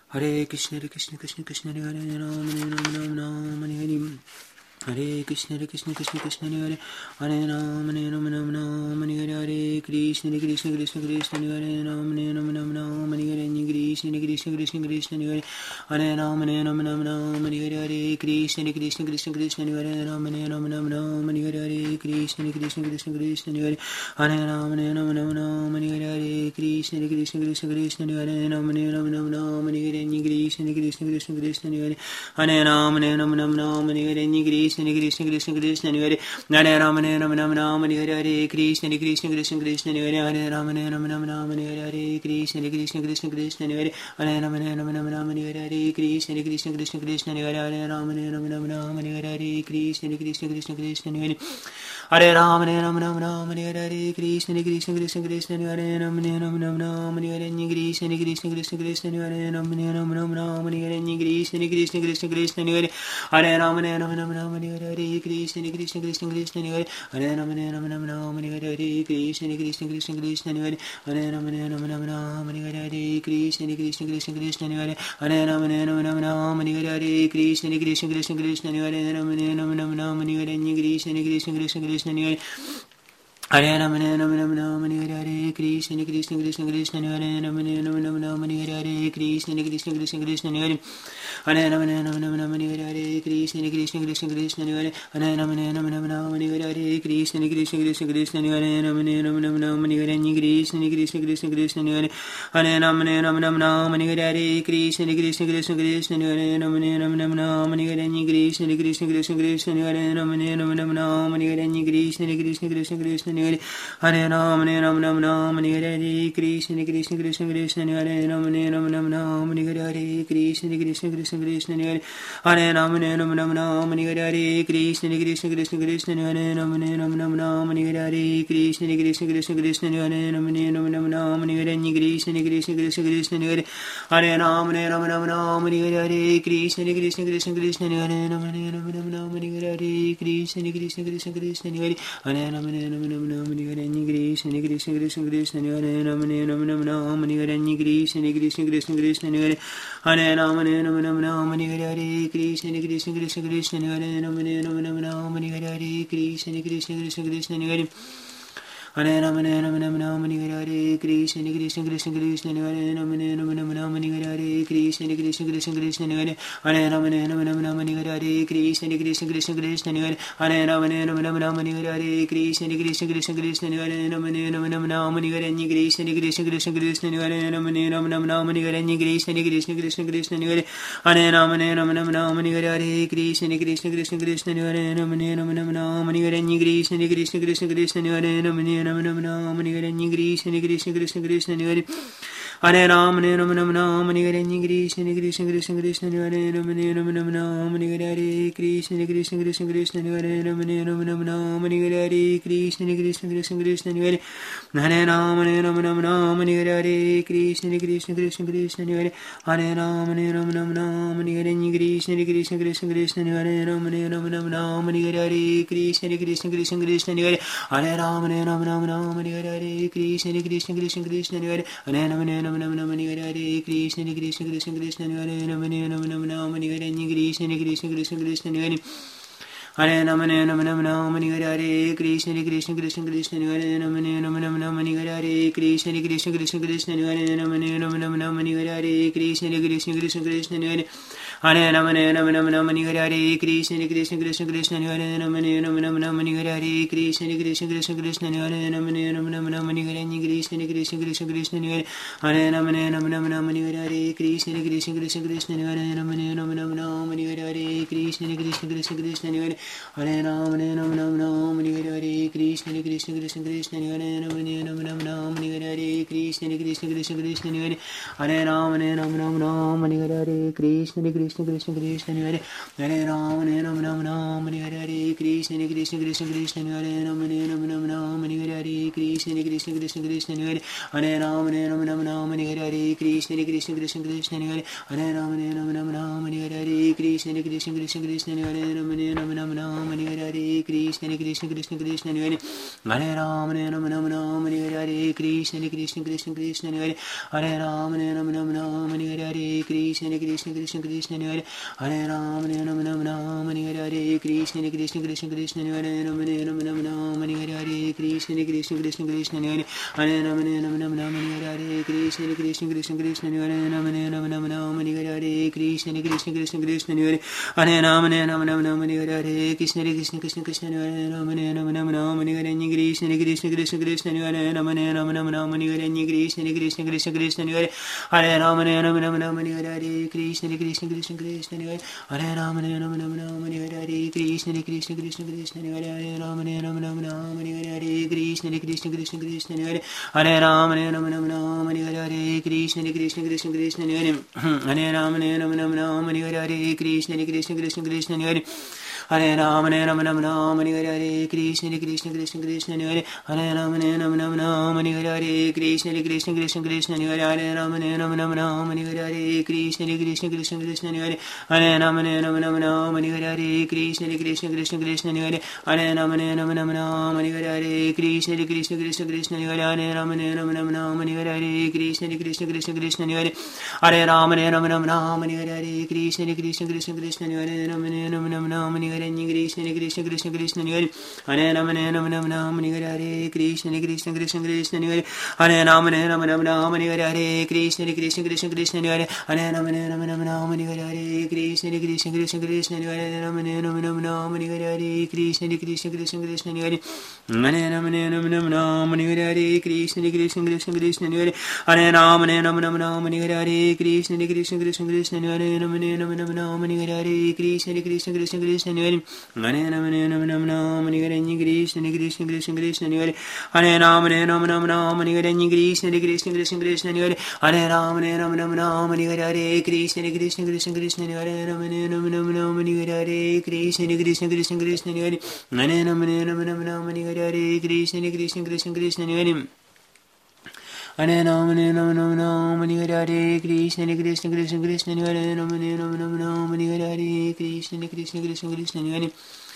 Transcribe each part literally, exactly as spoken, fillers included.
Hare Krishna, Hare Krishna, Krishna Krishna, Hare Hare, Ram Ram Ram Ram Hare Hare. Hare Krishna, Hare Krishna, Krishna Krishna, Hare Hare, Ram Ram Ram Ram Hare Hare, Hare Krishna, Hare Krishna, Krishna Krishna, Hare Ram Ram Ram Ram Hare Hare, Krishna, Hare Krishna, Krishna Krishna, Hare Hare, Ram Ram Ram Ram Hare Hare, Hare Krishna, Hare Krishna, Krishna Krishna, Hare Ram Ram Ram Ram Hare Hare, Hare Krishna, Hare Krishna, Krishna Krishna, Hare Hare, Ram Ram Ram Ram Hare Hare, Hare Krishna, Hare Krishna, Krishna Krishna, Hare Ram Ram Ram Ram Hare Hare, Krishna, Hare Krishna, Krishna Krishna, Hare Hare, Ram Ram Ram Ram Hare Hare, Krishna, Hare Krishna, Krishna Krishna, Hare Hare, Ram Ram Ram Ram Hare Hare, Hare Krishna, Hare Krishna, Krishna Krishna, Hare Hare, Ram Ram Ram Ram Hare Hare, Hare Krishna, Hare Krishna, Krishna Krishna, Hare Hare, Ram Ram Ram Ram Hare Hare, Hare Krishna, Hare Krishna, Krishna Krishna, Hare Hare, Ram Ram Ram Ram Hare Hare, Hare Krishna, Hare Krishna, Krishna Krishna, Hare Hare, Ram Ram Ram Ram Hare Hare, Hare Krishna, Hare Krishna, Krishna Krishna, Hare Ram Ram Ram Ram Hare Hare, Krishna, Hare Krishna, Krishna Krishna, Hare Ram Ram Ram Ram Hare Hare, Krishna, Hare Krishna, Krishna Krishna, Hare Hare, Ram Ram Ram Ram Hare Hare, Hare Krishna, Hare Krishna, Krishna Krishna, Hare Hare, Ram Ram Ram Ram Hare Hare, Hare Krishna, Hare Krishna, Krishna Krishna, Hare Hare, Ram Ram Ram Ram Hare Hare, Hare Krishna, Hare Krishna, Krishna Krishna, Hare Hare, Ram Ram Ram Ram Hare Hare, Hare Krishna, Hare Krishna, Krishna Krishna, Hare Ram Ram Ram Ram Hare Hare, Krishna, Hare Krishna, Krishna Krishna, Hare Hare, Ram Ram Ram Ram Hare Hare, Hare Krishna, Hare Krishna, Krishna Krishna, Hare Ram Ram Ram Ram Hare Hare, Hare Krishna, Hare Krishna, Krishna Krishna, Hare Hare, Ram Ram Ram Ram Hare Hare, Hare Krishna, Hare Krishna, Krishna Krishna, Hare Hare, Ram Ram Ram Ram Hare Hare, Hare Krishna, Hare Krishna, Krishna Krishna, Hare Ram Ram Ram Ram Hare Hare, Krishna, Hare Krishna, Krishna Krishna, Hare Hare, Ram Ram Ram Ram Hare Hare, Hare Krishna, Hare Krishna, Krishna Krishna, Hare Ram Ram Ram Ram Hare Hare, Krishna, Hare Krishna, Krishna Krishna, Hare Ram Ram Ram Ram Hare Hare, Krishna, Hare Krishna, Krishna Krishna, Hare Hare, Ram Ram Ram Ram Hare Hare, Hare Krishna, Hare Krishna, Krishna Krishna, Hare Ram Ram Ram Ram Hare Hare, Hare Krishna, Hare Krishna, Krishna Krishna, Hare Hare, Ram Ram Ram Ram Hare Hare, Hare Krishna, Hare Krishna, Krishna Krishna, Hare Ram Ram Ram Ram Hare Hare, Hare Krishna, Hare Krishna, Krishna Krishna, Hare Ram Ram Ram Ram Hare Hare, Krishna, Hare Krishna, Krishna Krishna, Hare Hare, Ram Ram Ram Ram Hare Hare, Hare Krishna, Hare Krishna, Krishna Krishna, Hare Ram Ram Ram Ram Hare Hare, Hare Krishna, Hare Krishna, Krishna Krishna, Hare Hare, Ram Ram Ram Ram Hare Hare, Krishna, Hare Krishna, Krishna Krishna, Hare Ram Ram Ram Ram Hare Hare, Krishna, Hare Krishna, Krishna Krishna, Hare Hare, Ram Ram Ram Ram Hare Hare, Hare Krishna, Hare Krishna, Krishna Krishna, Hare Ram Ram Ram Ram Hare Hare, Hare Krishna, Hare Krishna, Krishna Krishna, Hare Hare, Ram Ram Ram Ram Hare Hare, Hare Krishna, Hare Krishna, Krishna Krishna, Hare Ram Ram Ram Ram Hare Hare, Hare Krishna, Hare Krishna, Krishna Krishna, Hare Hare, Ram Ram Ram Ram Hare Hare, Hare Krishna, Hare Krishna, Krishna Krishna, Hare Hare, Ram Ram Ram Ram Hare Hare, Hare Krishna, Hare Krishna, Krishna Krishna, Hare Ram Ram Ram Ram Hare Hare, Krishna, Hare Krishna, Krishna Krishna, Hare Ram Ram Ram Ram Hare Hare, Krishna, Hare Krishna, Krishna Krishna, Hare Hare, Ram Ram Ram Ram Hare Hare, Hare Krishna, Hare Krishna, Krishna Krishna, Hare Ram Ram Ram Ram Hare Hare, Krishna, Hare Krishna, Krishna Krishna, Hare Ram Ram Ram Ram Hare Hare, Krishna, Hare Krishna, Krishna Krishna, Hare Hare, Ram Ram Ram Ram Hare Hare, Krishna, Hare Krishna, Krishna Krishna, Hare Ram Ram Ram Ram Hare Hare, Hare Krishna, Hare Krishna, Krishna Krishna, Hare Ram Ram Ram Ram Hare Hare, Hare Krishna, Hare Krishna, Krishna Krishna, Hare Hare, Ram Ram Ram Ram Hare Hare, Hare Krishna, Hare Krishna, Krishna Krishna, Hare Hare, Ram Ram Ram Ram Hare Hare, Krishna, Hare Krishna, Krishna Krishna, Hare Ram Ram Ram Ram Hare Hare, Hare Krishna, Hare Krishna, Krishna Krishna, Hare Hare, Ram Ram Ram Ram Hare Hare, Hare Krishna, Hare Krishna, Krishna Krishna, Hare Hare, Ram Ram Ram Ram Hare Hare, Hare Krishna, Hare Krishna, Krishna Krishna, Hare Ram Ram Ram Ram Hare Hare, Krishna, Hare Krishna, Krishna Krishna, Hare Hare, Ram Ram Ram Ram Hare Hare, Hare Krishna, Hare Krishna, Krishna Krishna, Hare Ram Ram Ram Ram Hare Hare, Hare Krishna, Hare Krishna, Krishna Krishna, Hare Ram Ram Ram Ram Hare Hare, Hare Krishna, Hare Krishna, Krishna Krishna, Hare Hare, Ram Ram Ram Ram Hare Hare, Hare Krishna, Hare Krishna, Krishna Krishna, Hare Ram Ram Ram Ram Hare Hare, Hare Krishna, Hare Krishna, Krishna Krishna, Hare Ram Ram Ram Ram Hare Hare, Krishna, Hare Krishna, Krishna Krishna, Hare Hare, Ram Ram Ram Ram Hare Hare, Hare Krishna, Hare Krishna, Krishna Krishna, Hare Ram Ram Ram Ram Hare Hare, Hare Krishna, Hare Krishna, Krishna Krishna, Hare Hare, Ram Ram Ram Ram Hare Hare, Hare Krishna, Hare Krishna, Krishna Krishna, Hare Ram Ram Ram Ram Hare Hare, Hare Krishna, Hare Krishna, Krishna Krishna, Hare Hare, Ram Ram Ram Ram Hare Hare, Krishna, Hare Krishna, Krishna Krishna, Hare Hare, Ram Ram Ram Ram Hare Hare, Krishna, Hare Krishna, Krishna Krishna Krishna Hare Hare Ram Hare Ram Ram Ram Hare Hare Krishna Krishna Krishna Krishna Hare Ram Hare Ram Ram Ram Hare Hare Krishna Krishna Krishna Krishna Hare Hare Ram Hare Ram Ram Ram Hare Hare Krishna Krishna Krishna Krishna Hare Hare Ram Hare Ram Ram Ram Hare Hare Krishna Krishna Krishna Krishna Hare Ram Hare Ram Ram Ram Hare Hare Krishna Krishna Krishna Krishna Hare Hare Ram Hare Ram Ram Ram Hare Hare Krishna Krishna Krishna Krishna Hare Hare Ram Hare Ram Ram Ram Hare Hare Krishna Krishna Krishna Krishna Hare Hare Ram Hare Ram Ram Ram Hare Hare Krishna Krishna Krishna Krishna Hare Ram Hare Ram Ram Ram Hare Hare Krishna Krishna Krishna Krishna Hare Hare Ram Hare Ram Ram Ram Hare Hare Krishna Krishna Krishna Krishna Hare Ram Hare Ram Ram Ram Hare Hare Krishna Krishna Krishna Krishna Hare Hare Ram Hare Ram Ram Ram Hare Hare Krishna Krishna Krishna Krishna Hare Ram Hare Ram Ram Ram Hare Hare Krishna Krishna Krishna Krishna Hare Ram Hare Ram Ram Ram Hare Hare Krishna Krishna Krishna Krishna Hare Hare Ram Hare Ram Ram Ram Hare Hare Krishna Krishna Krishna Krishna Hare Hare Ram Hare Ram Ram Ram Hare Hare Krishna Krishna Krishna Krishna Hare Hare Ram Hare Ram Ram Ram Hare Hare Krishna Krishna Krishna Krishna Hare Hare Ram Hare Ram Ram Ram Hare Hare Krishna Krishna Krishna Krishna Hare Hare Ram Hare Ram Ram Ram Hare Hare Krishna Krishna Krishna Krishna Hare Hare Ram Hare Ram Ram Ram Hare Hare Krishna Krishna Krishna Krishna Hare Hare Ram Hare Ram Ram Ram Hare Hare Krishna Krishna Krishna Krishna Hare Hare Ram Hare Ram Ram Ram Hare Hare Krishna Krishna Krishna Krishna Hare Hare Ram Hare Ram Ram Ram Hare Hare Krishna Krishna Krishna Krishna Hare Hare Ram Hare Ram Ram Ram Hare Hare Krishna Krishna Krishna Krishna Hare Hare Ram Hare Ram Ram Ram Hare Hare Krishna Krishna Krishna Krishna Hare Hare Ram Hare Ram Ram Ram Hare Hare Krishna Krishna Krishna Krishna Hare Ram Hare Ram Ram Ram Hare Hare Krishna Krishna Krishna Krishna Hare Hare Ram Hare Ram Ram Ram Hare Hare Krishna Krishna Krishna Krishna Hare Hare Ram Hare Ram Ram Ram Hare Hare Krishna Krishna Krishna Krishna Hare Hare Ram Hare Ram Ram Ram Hare Hare Krishna Krishna Krishna Krishna Hare Ram Hare Ram Ram Ram Hare Hare Krishna Krishna Krishna Krishna Hare Hare Ram Hare Ram Ram Ram Hare Hare Krishna Krishna Krishna Krishna Hare Hare Ram Hare Ram Ram Ram Hare Hare Krishna Krishna Krishna Krishna Hare Ram Hare Ram Ram Ram Hare Hare Krishna Krishna Krishna Krishna Hare Hare Ram Hare Ram Ram Ram Hare Hare Krishna Krishna Krishna Krishna Hare Hare Ram Hare Ram Ram Ram Hare Hare Krishna Krishna Krishna Krishna Hare Hare Ram Hare Ram Ram Ram Hare Hare Krishna Krishna Krishna Krishna Hare Ram Hare Ram Ram Ram Hare Hare Krishna Krishna Krishna Krishna Hare Hare Ram Hare Ram Ram Ram Hare Hare Krishna Krishna Krishna Krishna Hare Hare Ram Hare Ram Ram Ram Hare Hare Krishna Krishna Krishna Krishna Hare Ram Hare Ram Ram Ram Hare Hare Krishna Krishna Krishna Krishna Hare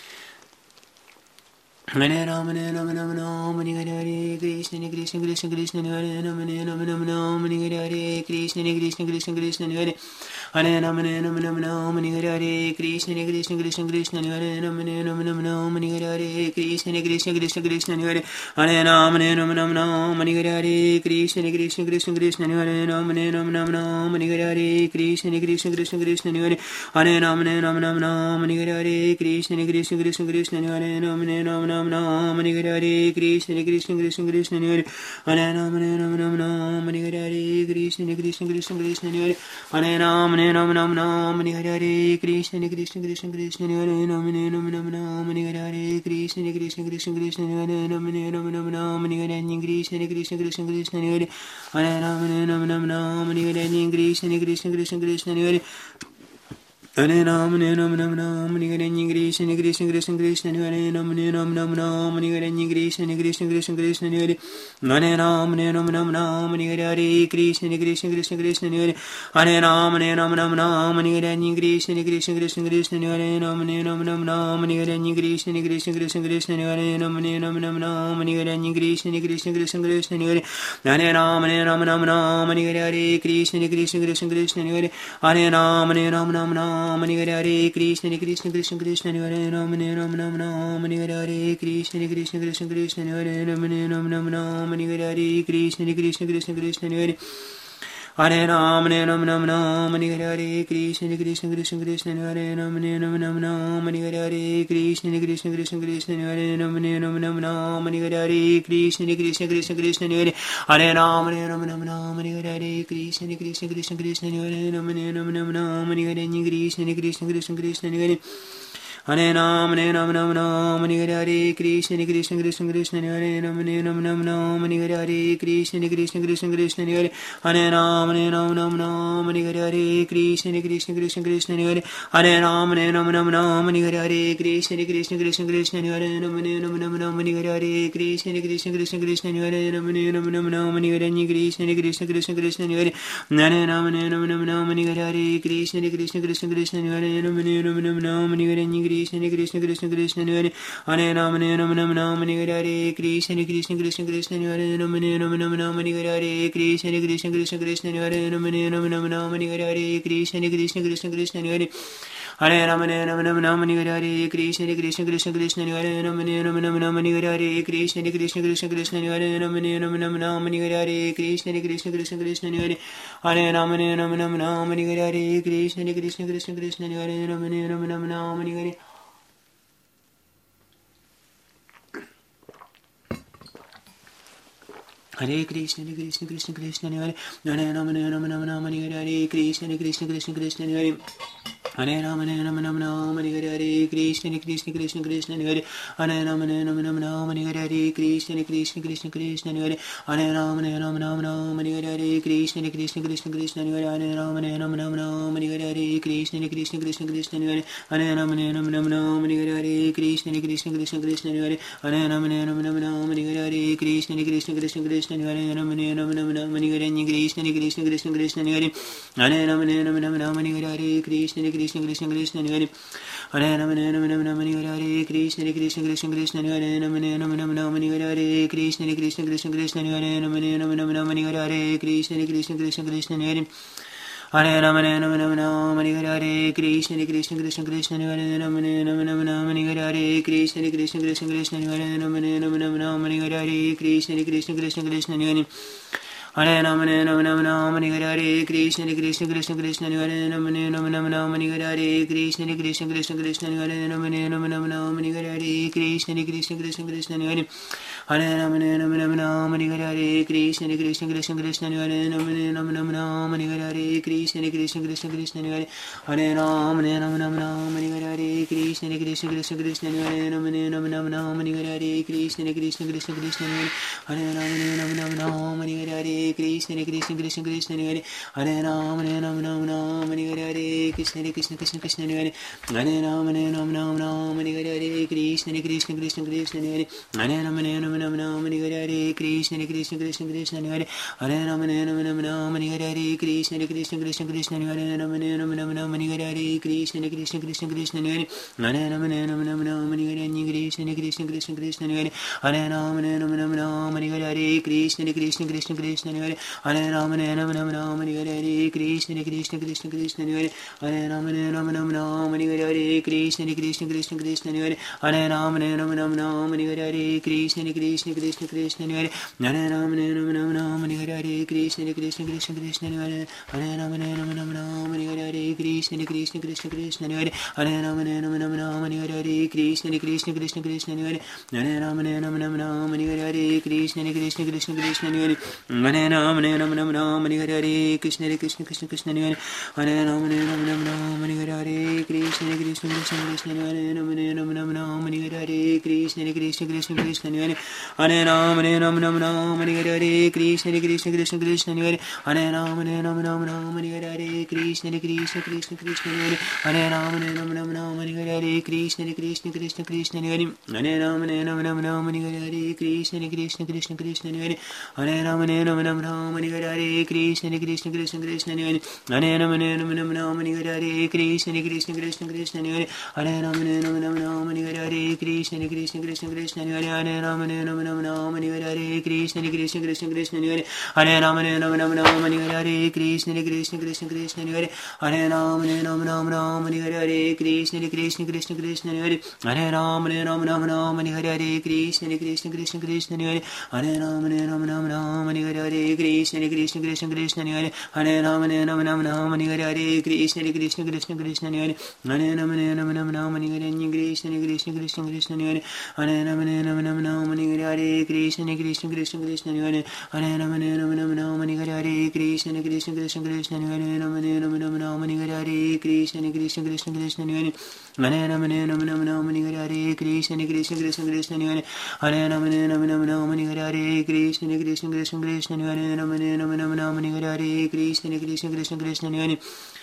Hare Ram Hare Ram Ram Ram Hare Hare Krishna Krishna Krishna Krishna Hare Ram Hare Ram Ram Ram Hare Hare Krishna Krishna Krishna Krishna Hare Hare Ram Hare Ram Ram Ram Hare Hare Krishna Krishna Krishna Krishna Hare Ram Hare Ram Ram Ram Hare Hare Krishna Krishna Krishna Krishna Hare Hare Ram Hare Ram Ram Ram Hare Hare Krishna Krishna Krishna Krishna Hare Ram Hare Ram Ram Ram Hare Hare Krishna Krishna Krishna Krishna Hare Hare Ram Hare Ram Ram Ram Hare Hare Krishna Krishna Krishna Krishna Hare Ram Hare Ram Ram Ram Hare Hare Krishna Krishna Krishna Krishna Hare Hare Ram Hare Ram Ram Ram Hare Hare Krishna Krishna Krishna Krishna Hare Hare Ram Hare Ram Ram Ram Hare Hare Krishna Krishna Krishna Krishna Hare Ram Hare Ram Ram Ram Hare Hare Krishna Krishna Krishna Krishna Hare Ram Hare Ram Ram Ram Hare Hare Krishna Krishna Krishna Krishna Hare Hare Ram Hare Ram Ram Ram Hare Hare Krishna Krishna Krishna Krishna Hare Hare Ram Hare Ram Ram Ram Hare Hare Krishna Krishna Krishna Krishna Hare Ram Hare Ram Ram Ram Hare Hare Krishna Krishna Krishna Krishna Hare Hare Ram Hare Ram Ram Ram Hare Hare Krishna Krishna Krishna Krishna Hare Hare Ram Hare Ram Ram Ram Hare Hare Krishna Krishna Krishna Krishna Hare Ram Hare Ram Ram Ram Hare Hare Krishna Krishna Krishna Krishna Hare Ram Hare Ram Ram Ram Hare Hare Krishna Krishna Krishna Krishna Hare Hare Ram Hare Ram Ram Ram Hare Hare Krishna Krishna Krishna Krishna Hare Hare Ram Hare Ram Ram Ram Hare Hare Krishna Krishna Krishna Krishna Hare Ram Hare Ram Ram Ram Hare Hare Krishna Krishna Krishna Krishna Hare Ram Hare Ram Ram Ram Hare Hare Krishna Krishna Krishna Krishna Hare Hare Ram Hare Ram Ram Ram Hare Hare Krishna Krishna Krishna Krishna Hare Ram Hare Ram Ram Ram Hare Hare Krishna Krishna Krishna Krishna Hare Ram Hare Ram Ram Ram Hare Hare Krishna Krishna Krishna Krishna Hare Hare Ram Hare Ram Ram Ram Hare Hare Krishna Krishna Krishna Krishna Hare Ram Hare Ram Ram Ram Hare Hare Krishna Krishna Krishna Krishna Hare Hare Ram, Hare Ram, Ram Ram, Hare Hare, Krishna, Hare Krishna, Krishna Krishna, Hare Ram, Hare Ram, Ram Ram, Hare Hare, Krishna, Hare Krishna, Krishna Krishna, Hare Hare Ram, Hare Ram, Ram Ram, Hare Hare, Krishna, Hare Krishna, Krishna Krishna, Hare Hare Ram, Hare Ram, Ram Ram, Hare Hare, Krishna, Hare Krishna, Krishna Krishna, Hare Ram, Hare Ram, Ram Ram, Hare Hare, Krishna, Hare Krishna, Krishna Krishna, Hare Ram, Hare Ram, Ram Ram, Hare Hare, Krishna, Hare Krishna, Krishna Krishna, Hare Hare Ram, Hare Ram, Ram Ram, Hare Hare, Krishna, Hare Krishna, Krishna Krishna, Hare Ram, Hare Ram, Ram Ram, Hare Hare, Krishna, Hare Krishna, Krishna Krishna, Hare Hare Ram, Hare Ram, Ram Ram, Hare Hare, Krishna, Hare Krishna, Krishna Krishna, Hare Ram, Hare Ram, Ram Ram, Hare Hare, Krishna, Hare Krishna, Krishna Krishna, Hare Ram, Hare Ram, Ram Ram, Hare Hare, Krishna, Hare Krishna, Krishna Krishna, Hare Hare Ram, Hare Ram, Ram Ram, Hare Hare, Krishna, Hare Krishna, Krishna Krishna, Hare Ram, Hare Ram, Ram Ram, Hare Hare, Krishna, Hare Krishna, Krishna Krishna, Hare Ram, Hare Ram, Ram Ram, Hare Hare, Krishna, Hare Krishna, Krishna Krishna, Hare Hare Ram, Hare Ram, Ram Ram, Hare Hare, Krishna, Hare Krishna, Krishna Krishna, Hare Ram, Hare Ram, Ram Ram, Hare Hare. Hare Krishna, Hare Krishna, Krishna Krishna, Hare Hare Ram, Hare Ram, Ram Ram, Hare Hare, Krishna, Hare Krishna, Krishna Krishna, Hare Hare Ram, Hare Ram, Ram Ram, Hare Hare, Krishna, Hare Krishna, Krishna Krishna, Hare Hare Ram, Hare Ram, Ram Ram, Hare Hare, Krishna, Hare Krishna, Krishna Krishna, Hare Hare Ram, Hare Ram, Ram Ram, Hare Hare, Krishna, Hare Krishna, Krishna Krishna, Hare Hare Ram, Hare Ram, Ram Ram, Hare Hare, Krishna, Hare Krishna, Krishna Krishna, Hare Hare Ram, Hare Ram, Ram Ram, Hare Hare, Krishna, Hare Krishna, Krishna Krishna, Hare Hare Ram, Hare Ram, Ram Ram, Hare Hare, Krishna, Hare Krishna, Krishna Krishna, Hare Ram, Hare Ram, Ram Ram, Hare Hare, Krishna, Hare Krishna, Krishna Krishna, Hare Hare Ram, Hare Ram, Ram Ram, Hare Hare, Krishna, Hare Krishna, Krishna Krishna, Hare Hare Ram, Hare Ram, Ram Ram, Hare Hare, Krishna, Hare Krishna, Krishna Krishna, Hare Ram, Hare Ram, Ram Ram, Hare Hare, Krishna, Hare Krishna, Krishna Krishna, Hare Ram, Hare Ram, Ram Ram, Hare Hare, Krishna, Hare Krishna, Krishna Krishna, Hare Hare Ram, Hare Ram, Ram Ram, Hare Hare, Krishna, Hare Krishna, Krishna Krishna, Hare Ram, Hare Ram, Ram Ram, Hare Hare, Krishna, Hare Krishna, Krishna Krishna, Hare Ram, Hare Ram, Ram Ram, Hare Hare, Krishna, Hare Krishna, Krishna Krishna, Hare Hare Ram, Hare Ram, Ram Ram, Hare Hare, Krishna, Hare Krishna, Krishna Krishna, Hare Ram, Hare Ram, Ram Ram, Hare Hare, Krishna, Hare Krishna, Krishna Krishna, Hare Ram, Hare Ram, Ram Ram, Hare Hare, Krishna, Hare Krishna, Krishna Krishna, Hare Hare Ram, Hare Ram, Ram Ram, Hare Hare, Krishna, Hare Krishna, Krishna Krishna, Hare Ram, Hare Ram, Ram Ram, Hare Hare, Krishna, Hare Krishna, Krishna Krishna, Hare Hare Ram, Hare Ram, Ram Ram, Hare Hare, Krishna, Hare Krishna, Krishna Krishna, Hare Ram, Hare Ram, Ram Ram, Hare Hare, Krishna, Hare Krishna, Krishna Krishna, Hare Ram, Hare Ram, Ram Ram, Hare Hare, Krishna, Hare Krishna, Krishna Krishna, Hare Hare Ram, Hare Ram, Ram Ram, Hare Hare, Krishna, Hare Krishna, Krishna Krishna, Hare Hare Ram, Hare Ram, Ram Ram, Hare Hare, Krishna, Hare Krishna, Krishna Krishna, Hare Hare Ram, Hare Ram, Ram Ram, Hare Hare, Krishna, Hare Krishna, Krishna Krishna, Hare Hare Ram, Hare Ram, Ram Ram, Hare Hare, Krishna, Hare Krishna, Krishna Krishna, Hare Ram, Hare Ram, Ram Ram, Hare Hare, Krishna, Hare Krishna, Krishna Krishna, Hare Hare Ram, Hare Ram, Ram Ram, Hare Hare, Krishna, Hare Krishna, Krishna Krishna, Hare Hare Ram, Hare Ram, Ram Ram, Hare Hare, Krishna, Hare Krishna, Krishna Krishna, Hare Hare Ram, Hare Ram, Ram Ram, Hare Hare, Krishna, Hare Krishna, Krishna Krishna, Hare Hare Ram, Hare Ram, Ram Ram, Hare Hare, Krishna, Hare Krishna, Krishna Krishna, Hare Hare Ram, Hare Ram, Ram Ram, Hare Hare, Krishna, Hare Krishna, Krishna Krishna, Hare Hare Ram, Hare Ram, Ram Ram, Hare Hare, Krishna, Hare Krishna, Krishna Krishna, Hare Hare Ram, Hare Ram, Ram Ram, Hare Hare, Krishna, Hare Krishna, Krishna Krishna, Hare Hare Ram, Hare Ram, Ram Ram, Hare Hare, Krishna, Hare Krishna, Krishna Krishna, Hare Hare Ram, Hare Ram, Ram Ram, Hare Hare, Krishna, Hare Krishna, Krishna Krishna, Hare Hare Ram, Hare Ram, Ram Ram, Hare Hare, Krishna, Hare Krishna, Krishna Krishna, Hare Hare Ram, Hare Ram, Ram Ram, Hare Hare, Krishna, Hare Krishna, Krishna Krishna, Hare Ram, Hare Ram, Ram Ram, Hare Hare, Krishna, Hare Krishna, Krishna Krishna, Hare Hare Ram, Hare Ram, Ram Ram, Hare Hare, Krishna, Hare Krishna, Krishna Krishna, Hare Hare Ram, Hare Ram, Ram Ram, Hare Hare, Krishna, Hare Krishna, Krishna Krishna, Hare Hare Ram, Hare Ram, Ram Ram, Hare Hare, Krishna, Hare Krishna, Krishna Krishna, Hare Hare Ram, Hare Ram, Ram Ram, Hare Hare, Krishna, Hare Krishna, Krishna Krishna, Hare Hare Ram, Hare Ram, Ram Ram, Hare Hare, Krishna, Hare Krishna, Krishna Krishna, Hare Hare Ram, Hare Ram, Ram Ram, Hare Hare, Krishna, Hare Krishna, Krishna Krishna, Hare Hare Ram, Hare Ram, Ram Ram, Hare Hare, Krishna, Hare Krishna, Krishna Krishna, Hare Hare Ram, Hare Ram, Ram Ram, Hare Hare, Krishna, Hare Krishna, Krishna Krishna, Hare Hare Ram, Hare Ram, Ram Ram, Hare Hare, Krishna, Hare Krishna, Krishna Krishna, Hare Hare Ram, Hare Ram, Ram Ram, Hare Hare, Krishna, Hare Krishna, Krishna Krishna, Hare Hare Ram, Hare Ram, Ram Ram, Hare Hare, Krishna, Hare Krishna, Krishna Krishna, Hare Hare Ram, Hare Ram, Ram Ram, Hare Hare, Krishna, Hare Krishna, Krishna Krishna, Hare Hare Ram, Hare Ram, Ram Ram, Hare Hare, Krishna, Hare Krishna, Krishna Krishna, Hare Hare Ram, Hare Ram, Ram Ram, Hare Krishna, Hare Krishna, Krishna Krishna, Hare Hare Ram, Hare Ram, Ram Ram, Hare Hare Krishna Krishna Krishna Krishna Hare Hare Rama Rama Rama Rama Hare Krishna Krishna Krishna Krishna Hare Rama Rama Rama Rama Hare Krishna Krishna Krishna Krishna Hare Hare Rama Rama Rama Rama Hare Krishna Krishna Krishna Krishna Hare Hare Rama Rama Rama Rama Hare Krishna Krishna Krishna Krishna Hare Rama Rama Rama Rama Hare Krishna Krishna Krishna Krishna Hare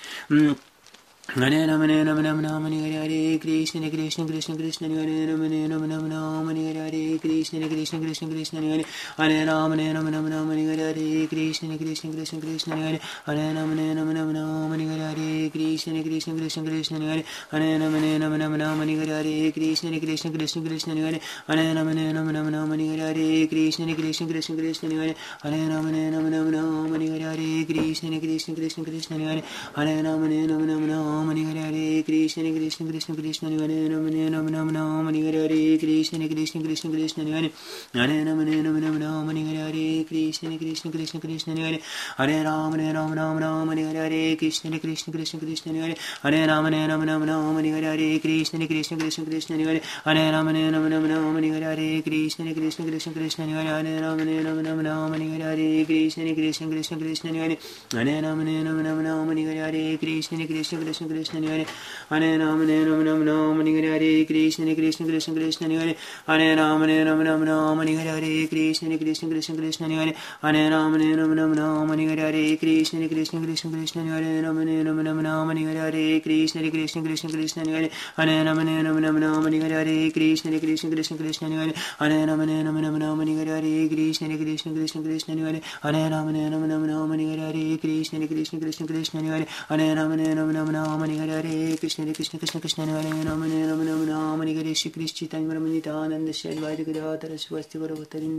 Hare Rama Rama Rama Rama Hare Krishna Krishna Krishna Krishna Hare Rama Rama Rama Rama Hare Krishna Krishna Krishna Krishna Hare Hare Rama Rama Rama Rama Hare Krishna Krishna Krishna Krishna Hare Hare Rama Rama Rama Rama Hare Krishna Krishna Krishna Krishna Hare Hare Rama Rama Rama Rama Hare Krishna Krishna Krishna Krishna Hare Hare Rama Rama Rama Rama Hare Krishna Krishna Krishna Krishna Hare Hare Rama Rama Rama Rama Hare Krishna Krishna Krishna Krishna Hare Hare Rama Rama Rama Rama Hare Krishna Krishna Krishna Krishna Hare Rama Rama Rama Rama Hare Krishna Krishna Krishna Krishna Hare Hare Rama Rama Rama Rama Hare Krishna Krishna Krishna Krishna Hare Hare Rama Rama Rama Rama Hare Krishna Krishna Krishna Krishna Hare Hare Rama Rama Rama Rama Hare Krishna Krishna Krishna Krishna Hare Hare Rama Rama Rama Rama Hare Krishna Krishna Krishna Krishna Hare Hare Rama Rama Rama Rama Hare Krishna Krishna Krishna Krishna Hare Hare Rama Rama Rama Rama Hare Krishna Krishna Krishna Krishna Hare Hare Rama Rama Rama Rama Hare Krishna Krishna Krishna Krishna Hare Hare Rama Rama Rama Rama Hare Krishna Krishna Krishna Krishna Hare Hare Rama Rama Rama Rama Hare Krishna Krishna Krishna Krishna Hare Rama Rama Rama Rama Hare Krishna Krishna Krishna Krishna Hare Hare Rama Rama Rama Rama Hare Krishna Krishna Krishna Krishna Hare Hare Rama Rama Rama Rama Hare Krishna Krishna Krishna Krishna Hare Hare Rama Rama Rama Rama Hare Krishna Krishna Krishna Krishna Hare Hare Rama Rama Rama Rama Hare Krishna Krishna Krishna Krishna Hare Rama Rama Rama Rama Hare Shri Krishna Chaitanya Nityananda Shri Advaita Gadadhara Swasti Gauravatarina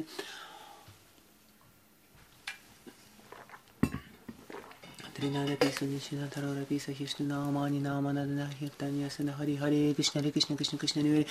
Trinadapi Sunishina Tararapi Sahishnu Namani Namanadana Hirtanya Sana Hari Hare Krishna Krishna Krishna Krishna Hare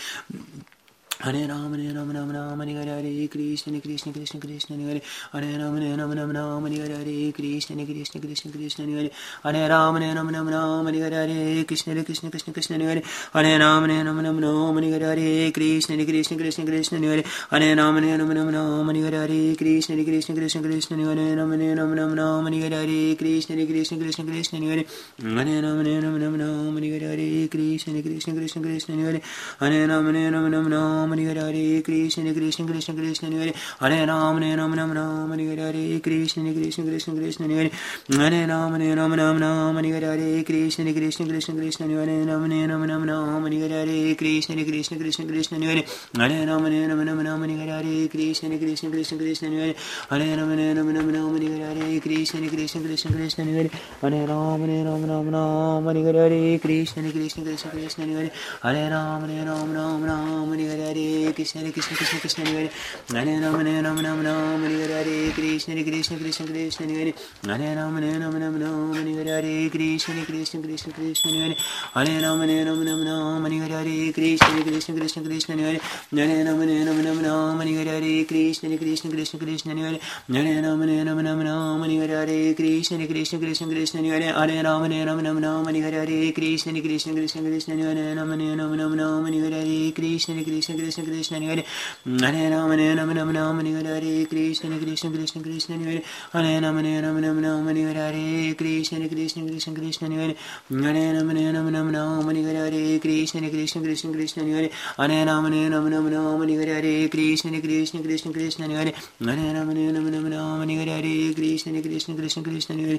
Hare Rama Rama Rama Rama Hare Krishna Krishna Krishna Krishna Hare Hare Rama Rama Rama Rama Hare Krishna Krishna Krishna Krishna Hare Hare Rama Rama Rama Rama Hare Krishna Krishna Krishna Krishna Hare Hare Rama Rama Rama Rama Hare Krishna Krishna Krishna Krishna Hare Hare Rama Rama Rama Rama Hare Krishna Krishna Krishna Krishna Hare Rama Rama Rama Rama Hare Krishna Krishna Krishna Krishna Hare Hare Rama Rama Rama Rama Hare Krishna Krishna Krishna Krishna Hare Hare Rama Rama Rama Rama Hare Krishna Krishna Krishna Krishna Hare Hare Rama Rama Rama Rama Hare Krishna Krishna Krishna Krishna Hare Hare Rama Rama Rama Rama Hare Krishna Krishna Krishna Krishna Hare Rama Rama Rama Rama Hare Krishna Krishna Krishna Krishna Hare Hare Rama Rama Rama Rama Hare Krishna Krishna Krishna Krishna Hare Hare Rama Rama Rama Rama Hare Krishna Krishna Krishna Krishna Hare Hare Rama Rama Rama Rama Hare Krishna Krishna Krishna Krishna Hare Hare Rama Rama Rama Rama Hare Krishna Krishna Krishna Krishna Hare Hare Rama Rama Rama Rama Hare Krishna Krishna Krishna Krishna Hare Hare Rama Rama Rama Rama Hare Krishna Krishna Krishna Krishna Hare Hare Rama Rama Rama Rama Hare Krishna Krishna Krishna Krishna Hare Hare Rama Rama Rama Rama Hare Krishna Krishna Krishna Krishna Hare Hare Rama Rama Rama Rama Hare Krishna Krishna Krishna Krishna Hare Hare Rama Rama Rama Rama Hare Krishna Krishna Krishna Krishna Hare Rama Rama Rama Rama Hare Krishna Krishna Krishna Krishna Hare Hare Rama Rama Rama Rama Hare Krishna Krishna Krishna Krishna Hare Hare Rama Rama Rama Rama Hare Krishna Krishna Krishna Krishna Hare Hare Rama Rama Rama Rama Hare Krishna Krishna Krishna Krishna Hare Hare Rama Rama Rama Rama Hare Krishna Krishna Krishna Krishna Hare Hare Rama Rama Rama Rama Hare Krishna Krishna Krishna Krishna Hare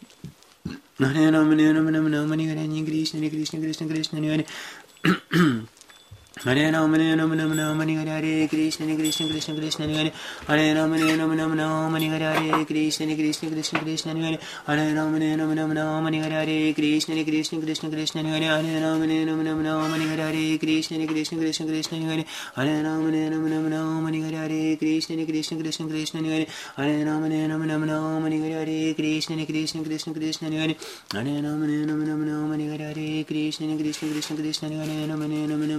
Hare Rama Rama Rama Rama Hare Krishna Krishna Krishna Krishna Hare Hare Rama Rama Rama Rama Hare Krishna Krishna Krishna Krishna Hare Hare Rama Rama Rama Rama Hare Krishna Krishna Krishna Krishna Hare Hare Rama Rama Rama Rama Hare Krishna Krishna Krishna Krishna Hare Hare Rama Rama Rama Rama Hare Krishna Krishna Krishna Krishna Hare Hare Rama Rama Rama Rama Hare Krishna Krishna Krishna Krishna Hare Hare Rama Rama Rama Rama Hare Krishna Krishna Krishna Krishna Hare Hare Rama Rama Rama Rama Hare Krishna Krishna Krishna Krishna Hare Rama Rama Rama Rama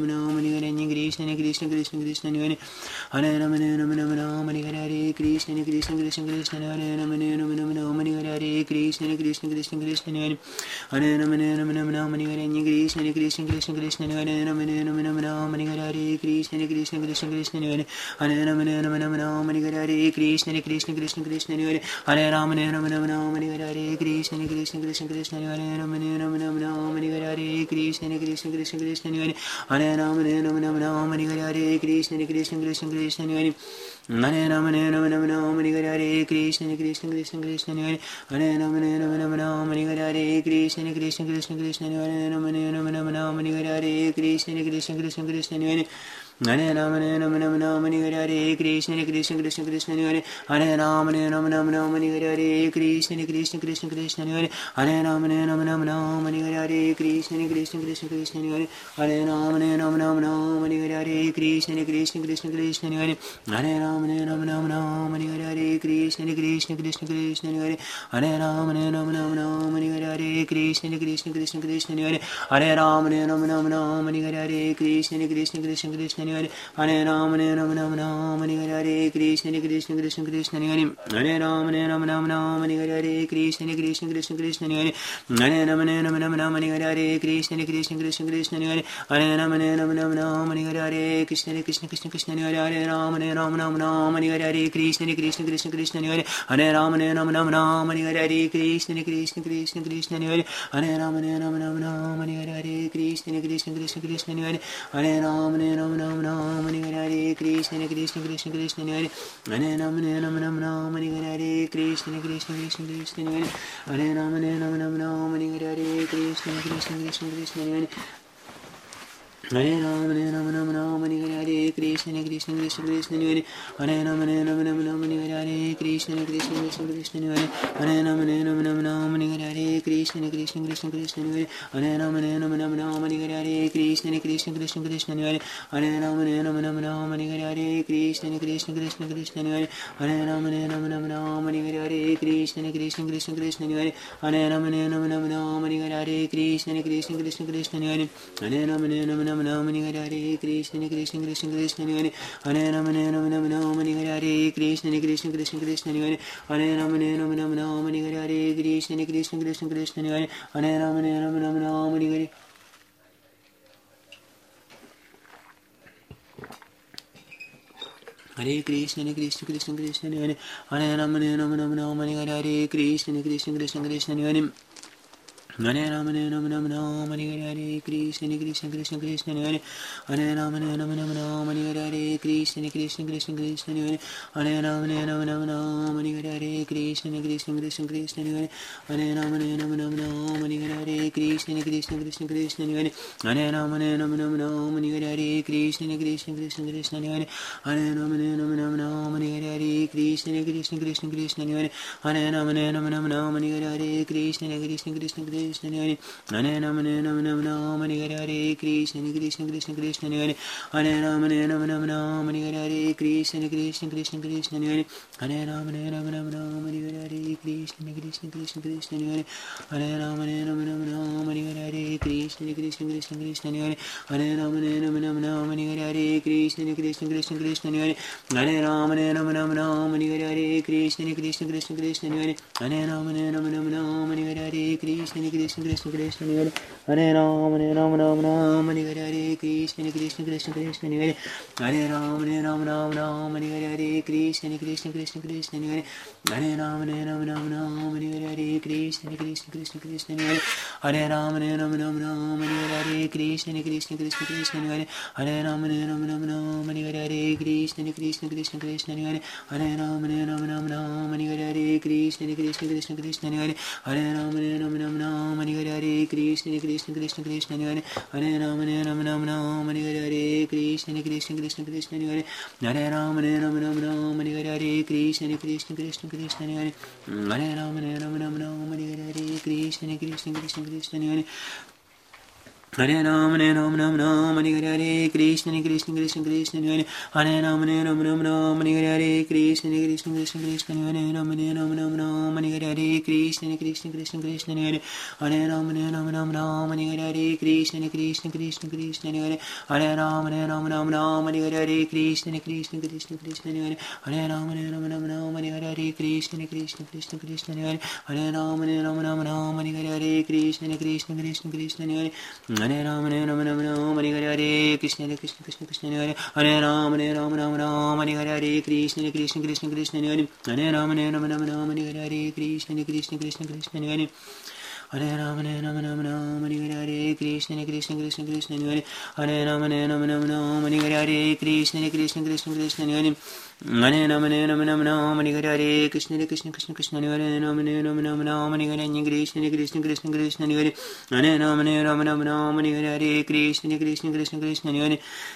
Mani Hare Krishna Krishna Krishna Krishna Hare Hare Rama Rama Rama Mani Hare Krishna Krishna Krishna Krishna Hare Rama Rama Rama Mani Hare Krishna Krishna Krishna Krishna Hare Hare Rama Rama Rama Mani Hare Krishna Krishna Krishna Krishna Hare Rama Rama Rama Mani Hare Krishna Krishna Krishna Krishna Hare Hare Rama Rama Rama Mani Hare Krishna Krishna Krishna Krishna Hare Hare Rama Rama Rama Mani Hare Krishna Krishna Krishna Krishna Hare Rama Rama Rama Mani Hare Krishna Krishna Krishna Krishna Hare Hare Rama Rama Rama Mani Hare Krishna Krishna Krishna Krishna Hare Hare Rama Rama Rama Mani Hare Krishna Krishna Krishna Krishna Hare Hare Rama Rama Rama Mani Hare Krishna Krishna Krishna Krishna Hare Rama Rama Rama Mani Hare Krishna Krishna Krishna Krishna Hare Hare Rama Rama Rama Mani Hare Krishna Krishna Krishna Krishna Hare Hare Rama Rama Rama Mani Hare Krishna Krishna Krishna Krishna Hare Hare Rama Rama Rama Mani Hare Krishna Krishna Krishna Krishna Hare Hare Rama Rama Rama Mani Hare Krishna Krishna Krishna Krishna Hare Hare Rama Rama Rama Mani Hare Krishna Krishna Krishna Krishna Hare Hare Rama Rama Rama Mani Hare Krishna Krishna Krishna Krishna Hare Hare Rama Rama Rama Mani Hare Krishna Krishna Krishna Krishna Hare Hare Rama Rama Rama Mani Hare Krishna Krishna Krishna Krishna Hare Hare Rama Rama Rama Mani Hare Krishna Krishna Krishna Krishna Hare Hare Rama Rama Rama Mani Hare Krishna Krishna Krishna Krishna Hare Hare Rama Rama Rama Mani Hare Krishna Krishna Krishna Krishna Hare Hare Rama Rama Rama Mani Hare Krishna Krishna Krishna Krishna Hare Hare Rama Rama Rama Mani Hare Krishna Krishna Krishna Krishna Hare Hare Rama Rama Rama Mani Hare Krishna Krishna Krishna Krishna Hare Hare Rama Rama Rama Mani Hare Krishna Krishna Krishna Krishna Hare Hare Rama Rama Rama Mani Hare Krishna Krishna Krishna Krishna Hare Hare Rama Rama Rama Mani Hare Krishna Krishna Krishna Krishna Hare Hare Rama Rama Rama Mani Hare Krishna Krishna Krishna Krishna Hare Hare Rama Rama Rama Mani Hare Krishna Krishna Krishna Krishna Hare Hare Rama Rama Rama Mani Hare Krishna Krishna Krishna Krishna Hare Hare Rama Rama Rama Mani Hare Krishna Krishna Krishna Krishna Hare Hare Rama Rama Rama Mani Hare Krishna Krishna Krishna Krishna Hare Hare Rama Rama Rama Mani Hare Krishna Krishna Krishna Krishna Hare Hare Rama Rama Rama Mani Hare Krishna Krishna Krishna Krishna Hare Hare Rama Rama Rama Mani Hare Krishna Krishna Krishna Krishna Hare Hare Rama Rama Rama Mani Hare Krishna Krishna Krishna Krishna Hare Hare Rama Rama Rama Mani Hare Krishna Krishna Krishna Krishna Hare Hare Rama Rama Rama Mani Hare Hare Krishna Krishna Krishna Krishna Hare Hare Rama Rama Rama Mani Hare Krishna Krishna Krishna Krishna Hare Hare Rama Rama Rama Mani Hare Krishna Krishna Krishna Krishna Hare Hare Rama Rama Rama Mani Hare Krishna Krishna Krishna Krishna Hare Hare Rama Rama Rama Mani Hare Krishna Krishna Krishna Krishna Hare Hare Rama Rama Rama Mani Hare Krishna Krishna Krishna Krishna Hare Hare Rama Rama Rama Mani Hare Krishna Krishna Krishna Krishna Hare Hare Rama Rama Rama Mani Hare Krishna Krishna Krishna Krishna Hare Hare Rama Rama Rama Mani Hare Krishna Krishna Krishna Krishna Hare Hare Rama Rama Rama Mani Hare Krishna Krishna Krishna Krishna Hare Hare Rama Rama Rama Mani Hare Krishna Krishna Krishna Krishna Hare Hare Rama Rama Rama Mani Hare Krishna Krishna Krishna Krishna Hare Hare Rama Rama Rama Mani Hare Krishna Krishna Krishna Krishna Hare Hare Rama Rama Rama Mani Hare Krishna Krishna Krishna Krishna Hare Hare Rama Rama Rama Mani Hare Krishna Krishna Krishna Krishna Hare Hare Rama Rama Rama Mani Hare Krishna Krishna Krishna Krishna Hare Hare Rama Rama Rama Mani Hare Krishna Krishna Krishna Krishna Hare Hare Rama Rama Rama Mani Hare Krishna Krishna Krishna Krishna Hare Hare Rama Rama Rama Mani Hare Krishna Krishna Krishna Krishna Hare Hare Rama Rama Rama Mani Hare Krishna Krishna Krishna Krishna Hare Hare Rama Rama Rama Mani Hare Krishna Krishna Krishna Krishna Hare Hare Rama Rama Rama Mani Hare Krishna Krishna Krishna Krishna Hare Hare Rama Rama Rama Mani Hare Krishna Krishna Krishna Krishna Hare Hare Rama Rama Rama Mani Hare Krishna Krishna Krishna Krishna Hare Hare Rama Rama Rama Mani Hare Krishna Krishna Krishna Krishna Hare Hare Rama Rama Rama Mani Hare Krishna Krishna Krishna Krishna Hare Hare Ram, Hare Ram, Ram Ram, Hare Hare, Krishna, Krishna, Krishna, Krishna, Hare Hare Ram, Hare Ram, Ram Ram, Hare Hare, Krishna, Krishna, Krishna, Krishna, Hare Ram, Hare Ram, Ram Ram, Hare Hare, Krishna, Krishna, Krishna, Krishna, Hare Hare Ram, Hare Ram, Ram Ram, Hare Hare, Krishna, Krishna, Krishna, Krishna, Hare Hare Ram, Hare Ram, Ram Ram, Hare Hare, Krishna, Krishna, Krishna, Krishna, Hare Hare Ram, Hare Ram, Ram Ram, Hare Hare, Krishna, Krishna, Krishna, Krishna, Hare Hare Ram, Hare Ram, Ram Ram, Hare Hare, Krishna, Krishna, Krishna, Krishna, Hare Hare Ram, Hare Ram, Ram Ram, Hare Hare, Krishna, Krishna, Krishna, Krishna, Hare Hare Ram, Hare Ram, Ram Ram, Hare Hare, Krishna, Krishna, Krishna, Krishna, Hare Hare Ram, Hare Ram, Ram Ram, Hare Hare, Krishna, Krishna, Krishna, Krishna, Hare Hare Ram, Hare Ram, Ram Ram, Hare Hare, Krishna, Krishna, Krishna, Krishna, Hare Hare Ram, Hare Ram, Ram Ram, Hare Hare, Krishna, Krishna, Krishna, Krishna, Hare Hare Ram, Hare Ram, Ram Ram, Hare Hare, Krishna, Krishna, Krishna, Krishna, Hare Ram, Hare Ram, Ram Ram, Hare Hare, Krishna, Krishna, Krishna, Krishna, Hare Hare Ram, Hare Ram, Ram Ram, Hare Hare, Krishna, Krishna, Krishna, Krishna, Hare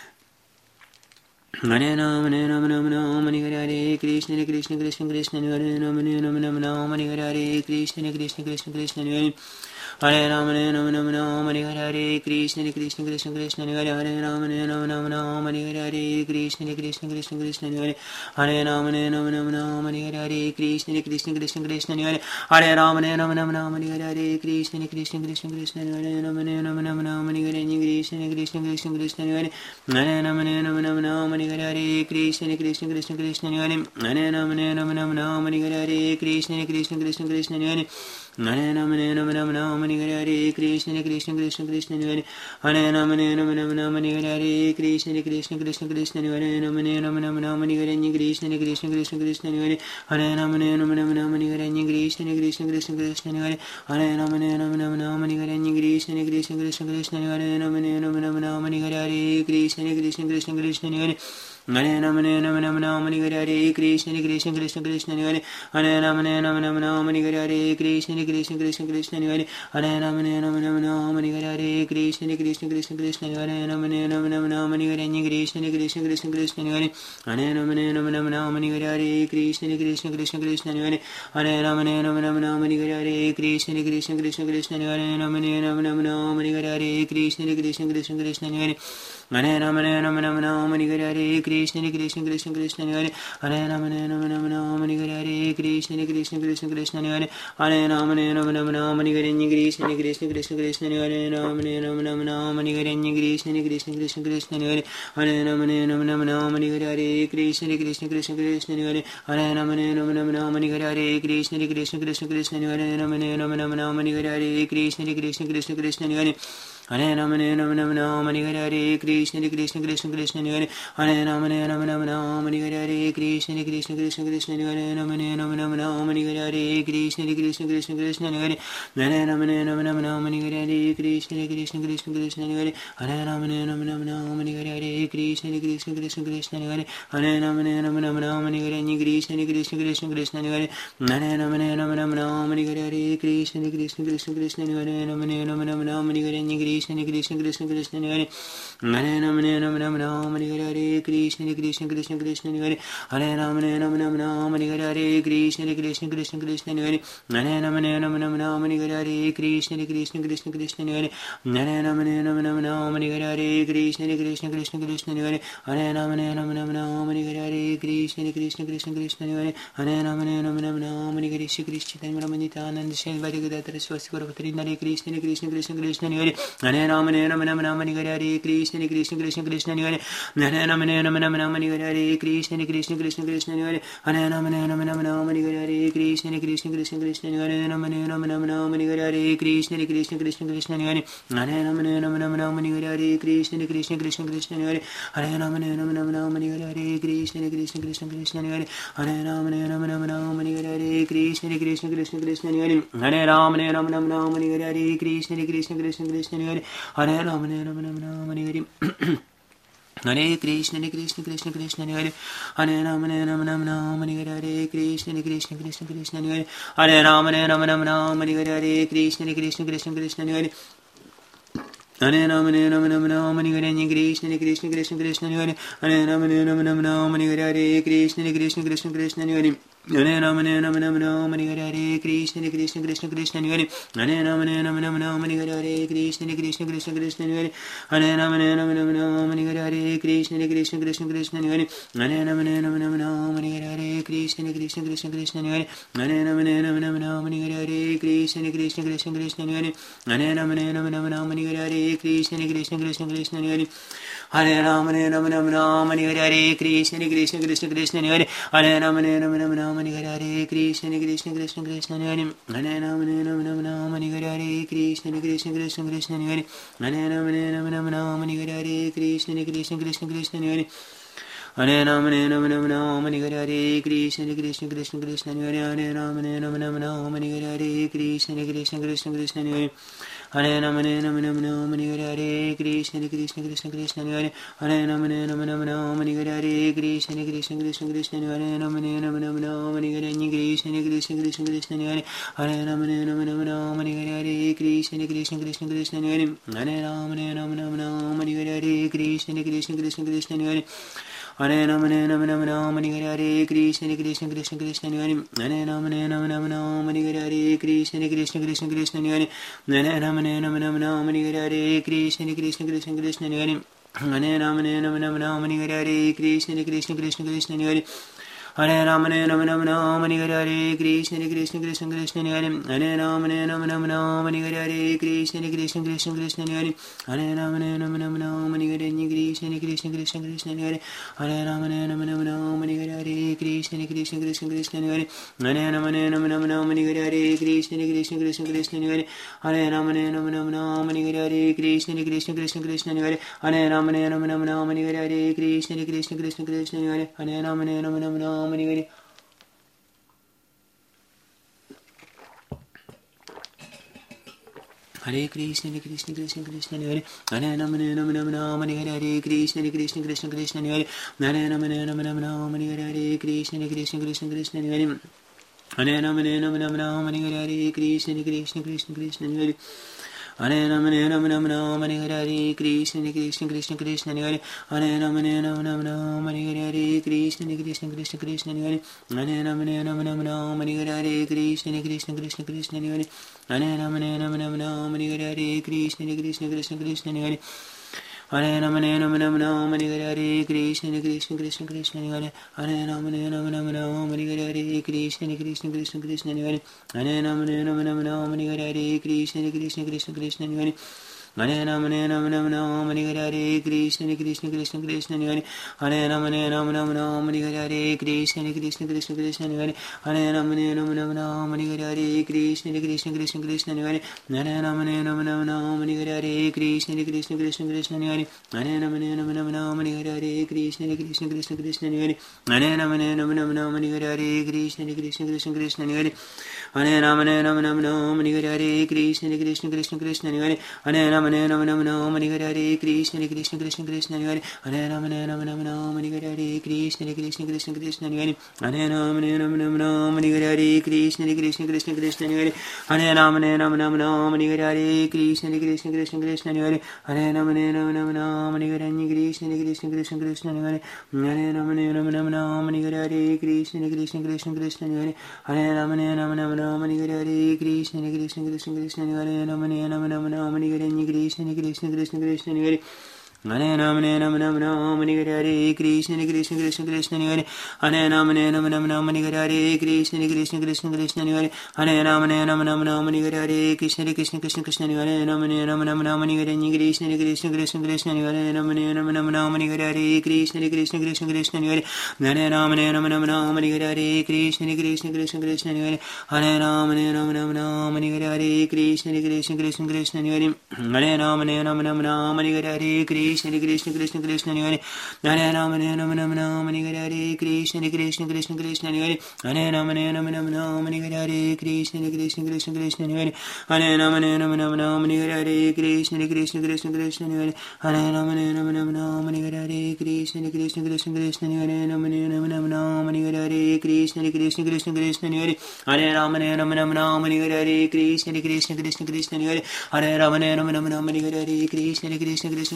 Hare Ram, Hare Ram, Ram Ram, Hare Hare, Krishna, Krishna, Krishna, Krishna, Hare Ram, Hare Ram, Ram Ram, Hare Hare, Krishna, Krishna, Krishna, Krishna, Hare Hare Ram, Hare Ram, Ram Ram, Hare Hare, Krishna, Krishna, Krishna, Krishna, Hare Hare Ram, Hare Ram, Ram Ram, Hare Hare, Krishna, Krishna, Krishna, Krishna, Hare Hare Ram, Hare Ram, Ram Ram, Hare Hare, Krishna, Krishna, Krishna, Krishna, Hare Hare Ram, Hare Ram, Ram Ram, Hare Hare, Krishna, Krishna, Krishna, Krishna, Hare Ram, Hare Ram, Ram Ram, Hare Hare, Krishna, Krishna, Krishna, Krishna, Hare Hare Ram, Hare Ram, Ram Ram, Hare Hare, Krishna, Krishna, Krishna, Krishna, Hare Hare Ram, Hare Ram, Ram Ram, Hare Hare, Krishna, Krishna, Krishna, Krishna, Hare Hare Ram, Hare Ram, Ram Ram, Hare Hare, Krishna, Krishna, Krishna, Krishna, Hare Hare Ram, Hare Ram, Ram Ram, Hare Hare, Krishna, Krishna, Krishna, Krishna, Hare Ram, Hare Ram, Ram Ram, Hare Hare, Krishna, Krishna, Krishna, Krishna, Hare Hare Ram, Hare Ram, Ram Ram, Hare Hare, Krishna, Krishna, Krishna, Krishna, Hare Hare Ram, Hare Ram, Ram Ram, Hare Hare, Krishna, Krishna, Krishna, Krishna, Hare Ram, Hare Ram, Ram Ram, Hare Hare, Krishna, Krishna, Krishna, Krishna, Hare Hare Ram, Hare Ram, Ram Ram, Hare Hare, Krishna, Krishna, Krishna, Krishna, Hare Hare Ram, Hare Ram, Ram Ram, Hare Hare, Krishna, Krishna, Krishna, Krishna, Hare Hare Ram, Hare Ram, Ram Ram, Hare Hare, Krishna, Krishna, Krishna, Krishna, Hare Ram, Hare Ram, Ram Ram, Hare Hare, Krishna, Krishna, Krishna, Krishna, Hare Hare Ram, Hare Ram, Ram Ram, Hare Hare, Krishna, Krishna, Krishna, Krishna, Hare Hare Ram, Hare Ram, Ram Ram, Hare Hare, Krishna, Krishna, Krishna, Krishna, Hare Ram, Hare Ram, Ram Ram, Hare Hare, Krishna, Krishna, Krishna, Krishna, Hare Hare Ram, Hare Ram, Ram Ram, Hare Hare, Krishna, Krishna, Krishna, Krishna, Hare Hare Ram, Hare Ram, Ram Ram, Hare Hare, Krishna, Krishna, Krishna, Krishna, Hare Hare Ram, Hare Ram, Ram Ram, Hare Hare, Krishna, Krishna, Krishna, Krishna, Hare Ram, Hare Ram, Ram Ram, Hare Hare, Krishna, Krishna, Krishna, Krishna, Hare Hare Ram, Hare Ram, Ram Ram, Hare Hare, Krishna, Krishna, Krishna, Krishna, Hare Hare Ram, Hare Ram, Ram Ram, Hare Hare, Krishna, Krishna, Krishna, Krishna, Hare Ram, Hare Ram, Ram Ram, Hare Hare, Krishna, Krishna, Krishna, Krishna, Hare Hare Ram, Hare Ram, Ram Ram, Hare Hare, Krishna, Krishna, Krishna, Krishna, Hare Hare Ram, Hare Ram, Ram Ram, Hare Hare, Krishna, Krishna, Krishna, Krishna, Hare Ram, Hare Ram, Ram Ram, Hare Hare, Krishna, Krishna, Krishna, Krishna, Hare Hare Ram, Hare Ram, Ram Ram, Hare Hare, Krishna, Krishna, Krishna, Krishna, Hare Hare Ram, Hare Ram, Ram Ram, Hare Hare, Krishna, Krishna, Krishna, Krishna, Hare Hare Ram, Hare Ram, Ram Ram, Hare Hare, Krishna, Krishna, Krishna, Krishna, Hare Hare Ram, Hare Ram, Ram Ram, Hare Hare, Krishna, Krishna, Krishna, Krishna, Hare Ram, Hare Ram, Ram Ram, Hare Hare, Krishna, Krishna, Krishna, Krishna, Hare Hare Ram, Hare Ram, Ram Ram, Hare Hare, Krishna, Krishna, Krishna, Krishna, Hare Hare Ram, Hare Ram, Ram Ram, Hare Hare, Krishna, Krishna, Krishna, Krishna, Hare Hare Ram, Hare Ram, Ram Ram, Hare Hare, Krishna, Krishna, Krishna, Krishna, Hare Hare Ram, Hare Ram, Ram Ram, Hare Hare, Krishna, Krishna, Krishna, Krishna, Hare Hare Ram, Hare Ram, Ram Ram, Hare Hare, Krishna, Krishna, Krishna, Krishna, Hare Hare Ram, Hare Ram, Ram Ram, Hare Hare, Shri Krishna Chaitanya Nityananda Shri Advaita Swastikara Bhattacharya, Krishna, Krishna, Krishna, Krishna, Hare Hare Ram, Hare Ram, Ram Ram, Hare Hare, Krishna, Krishna, Krishna, Krishna, Hare Hare Ram, Hare Ram, Ram Ram, Hare Hare, Krishna, Krishna, Krishna, Krishna, Hare Hare Ram, Hare Ram, Ram Ram, Hare Hare, Krishna, Krishna, Krishna, Krishna, Hare Ram, Hare Ram, Ram Ram, Hare Hare, Krishna, Krishna, Krishna, Krishna, Hare Hare Ram, Hare Ram, Ram Ram, Hare Hare, Krishna, Krishna, Krishna, Krishna, Hare Hare Ram, Hare Ram, Ram Ram, Hare Hare, Krishna, Krishna, Krishna, Krishna, Hare Hare Ram, Hare Ram, Ram Ram, Hare Hare, Krishna, Krishna, Krishna, Krishna, Hare Hare Ram, Hare Ram, Ram Ram, Hare Hare, Krishna, Krishna, Krishna, Krishna, Hare Hare Ram, Hare Ram, Ram Ram, Hare Hare Hare Krishna, Hare Krishna, Krishna Krishna, Hare Hare Ram, Hare Ram, Ram Ram, Hare Hare, Krishna, Krishna, Krishna Krishna, Hare Hare Ram, Hare Ram, Ram Ram, Hare Hare, Krishna, Krishna, Krishna Krishna, Hare Hare Ram, Hare Ram, Ram Ram, Hare Hare, Krishna, Krishna, Krishna Krishna, Hare Hare Ram, Hare Ram, Ram Ram, Hare Hare, Krishna, Krishna, Krishna Krishna, Hare Hare Rama Hare Rama Rama Rama Hare Hare Krishna Hare Krishna Krishna Krishna Hare Hare Rama Hare Rama Rama Rama Hare Hare Krishna Hare Krishna Krishna Krishna Hare Hare Rama Hare Rama Rama Rama Hare Hare Krishna Hare Krishna Krishna Krishna Hare Hare Rama Hare Rama Rama Rama Hare Hare Krishna Hare Krishna Krishna Krishna Hare Hare Rama Hare Rama Rama Rama Hare Hare Krishna Hare Krishna Krishna Krishna Hare Hare Rama Hare Rama Rama Rama Hare Hare Krishna Hare Krishna Krishna Krishna Hare Hare Rama Hare Rama Rama Rama Hare Hare Krishna Hare Krishna Krishna Krishna Hare Hare Rama Hare Rama Rama Rama Hare Hare Krishna Hare Krishna Krishna Krishna Hare Hare Rama Hare Rama Rama Rama Hare Hare Krishna Hare Krishna Krishna Krishna Hare Hare Rama Hare Rama Rama Rama Hare Hare Krishna Hare Krishna Krishna Krishna Hare Hare Rama Hare Rama Rama Rama Hare Hare Krishna Hare Krishna Krishna Krishna Hare Hare Rama Hare Rama Rama Rama Hare Hare Krishna Hare Krishna Krishna Krishna Hare Hare Rama Hare Rama Rama Rama Hare Hare Krishna Hare Krishna Krishna Krishna Hare Hare Rama Hare Rama Rama Rama Hare Hare Krishna Hare Krishna Krishna Krishna Hare Rama Hare Rama Rama Rama Hare Krishna Hare Krishna Krishna Krishna Hare Hare Rama Hare Rama Rama Rama Hare Hare Krishna Hare Krishna Krishna Krishna Hare Hare Rama Hare Rama Rama Rama Hare Hare Krishna Hare Krishna Krishna Krishna Hare Hare Rama Hare Rama Rama Rama Hare Hare Krishna Hare Krishna Krishna Krishna Hare Hare Rama Hare Rama Rama Rama Hare Hare Krishna Hare Krishna Krishna Krishna Hare Hare Rama Hare Rama Rama Rama Hare Hare Krishna Hare Krishna Krishna Krishna Hare Hare Rama Hare Rama Rama Rama Hare Hare Krishna Hare Krishna Krishna Krishna Hare Hare Rama Hare Rama Rama Rama Hare Hare Krishna Hare Krishna Krishna Krishna Hare Hare Rama Hare Rama Rama Rama Hare Hare Krishna Hare Krishna Krishna Krishna Hare Hare Rama Hare Rama Rama Rama Hare Hare Krishna Hare Krishna Krishna Krishna Hare Hare Rama Hare Rama Rama Rama Hare Hare Krishna Hare Krishna Krishna Krishna Hare Hare Rama Hare Rama Rama Rama Hare Hare Krishna Hare Krishna Krishna Krishna Hare Hare Rama Hare Rama Rama Rama Hare Hare Krishna Hare Krishna Krishna Krishna Hare Hare Rama Hare Rama Rama Rama Hare Hare Krishna Hare Krishna Krishna Krishna Hare Hare Rama Hare Rama Rama Rama Hare Hare Hare Krishna Hare Krishna Krishna Krishna Hare Hare Rama Hare Rama Rama Rama Hare Hare Krishna Hare Krishna Krishna Krishna Hare Hare Rama Hare Rama Rama Rama Hare Hare Krishna Hare Krishna Krishna Krishna Hare Hare Rama Hare Rama Rama Rama Hare Hare Krishna Hare Krishna Krishna Krishna Hare Hare Rama Hare Rama Rama Rama Hare Hare Krishna Hare Krishna Krishna Krishna Hare Hare Rama Hare Rama Rama Rama Hare Hare Krishna Hare Krishna Krishna Krishna Hare Hare Rama Hare Rama Rama Rama Hare Hare Krishna Hare Krishna Krishna Krishna Hare Hare Rama Hare Rama Rama Rama Hare Hare Krishna Hare Krishna Krishna Krishna Hare Hare Rama Hare Rama Rama Rama Hare Hare Krishna Hare Krishna Krishna Krishna Hare Hare Rama Hare Rama Rama Rama Hare Hare Krishna Hare Krishna Krishna Krishna Hare Hare Rama Hare Rama Rama Rama Hare Hare Krishna Hare Krishna Krishna Krishna Hare Hare Rama Hare Rama Rama Rama Hare Hare Krishna Hare Krishna Krishna Krishna Hare Hare Rama Hare Rama Rama Rama Hare Hare Krishna Hare Krishna Krishna Krishna Hare Hare Rama Hare Rama Rama Rama Hare Hare Krishna Hare Krishna Krishna Krishna Hare Hare Rama Hare Rama Rama Rama Hare Hare Krishna Hare Krishna Krishna Krishna Hare Hare Rama Hare Rama Rama Rama Hare Hare Krishna Hare Krishna Krishna Krishna Hare Hare Rama Hare Rama Rama Rama Hare Hare Krishna Hare Krishna Krishna Krishna Hare Hare Rama Hare Rama Rama Rama Hare Hare Krishna Hare Krishna Krishna Krishna Hare Hare Rama Hare Rama Rama Rama Hare Hare Krishna Hare Krishna Krishna Krishna Hare Hare Rama Hare Rama Rama Rama Hare Hare Krishna Hare Krishna Krishna Krishna Hare Hare Rama Hare Rama Rama Rama Hare Hare Krishna Hare Krishna Krishna Krishna Hare Hare Rama Hare Rama Rama Rama Hare Hare Krishna Hare Krishna Krishna Krishna Hare Hare Rama Hare Rama Rama Rama Hare Hare Krishna Hare Krishna Krishna Krishna Hare Hare Rama Hare Rama Rama Rama Hare Hare Krishna Hare Krishna Krishna Krishna Hare Hare Rama Hare Rama Rama Rama Hare Hare Krishna Hare Krishna Krishna Krishna Hare Rama Hare Rama Rama Rama Hare Hare Krishna Hare Krishna Krishna Krishna Hare Hare Rama Hare Rama Rama Rama Hare Hare Krishna Hare Krishna Krishna Krishna Hare Hare Rama Hare Rama Rama Rama Hare Hare Krishna Hare Krishna Krishna Krishna Hare Hare Rama Hare Rama Rama Rama Hare Hare Krishna Hare Krishna Krishna Krishna Hare Rama Hare Rama Rama Rama Hare Hare Krishna Hare Krishna Krishna Krishna Hare Rama Hare Rama Rama Rama Hare Hare Krishna Hare Krishna Krishna Krishna Hare Hare Rama Hare Rama Rama Rama Hare Hare Krishna Hare Krishna Krishna Krishna Hare Hare Rama Hare Rama Rama Rama Hare Hare Krishna Hare Krishna Krishna Krishna Hare Hare Rama Hare Rama Rama Rama Hare Hare Krishna Hare Krishna Krishna Krishna Hare Hare Rama Hare Rama Rama Rama Hare Hare Krishna Hare Krishna Krishna Krishna Hare Hare Rama Hare Rama Rama Rama Hare Hare Krishna Hare Krishna Krishna Krishna Hare Hare Rama Hare Rama Rama Rama Hare Hare Krishna Hare Krishna Krishna Krishna Hare Hare Rama Hare Rama Rama Rama Hare Hare Krishna Hare Krishna Krishna Krishna Hare Rama Hare Rama Rama Rama Hare Hare Krishna Hare Krishna Krishna Krishna Hare Hare Rama Hare Rama Rama Rama Hare Hare Krishna Hare Krishna Krishna Krishna Hare Hare Rama Hare Rama Rama Rama Hare Hare Krishna Hare Krishna Krishna Krishna Hare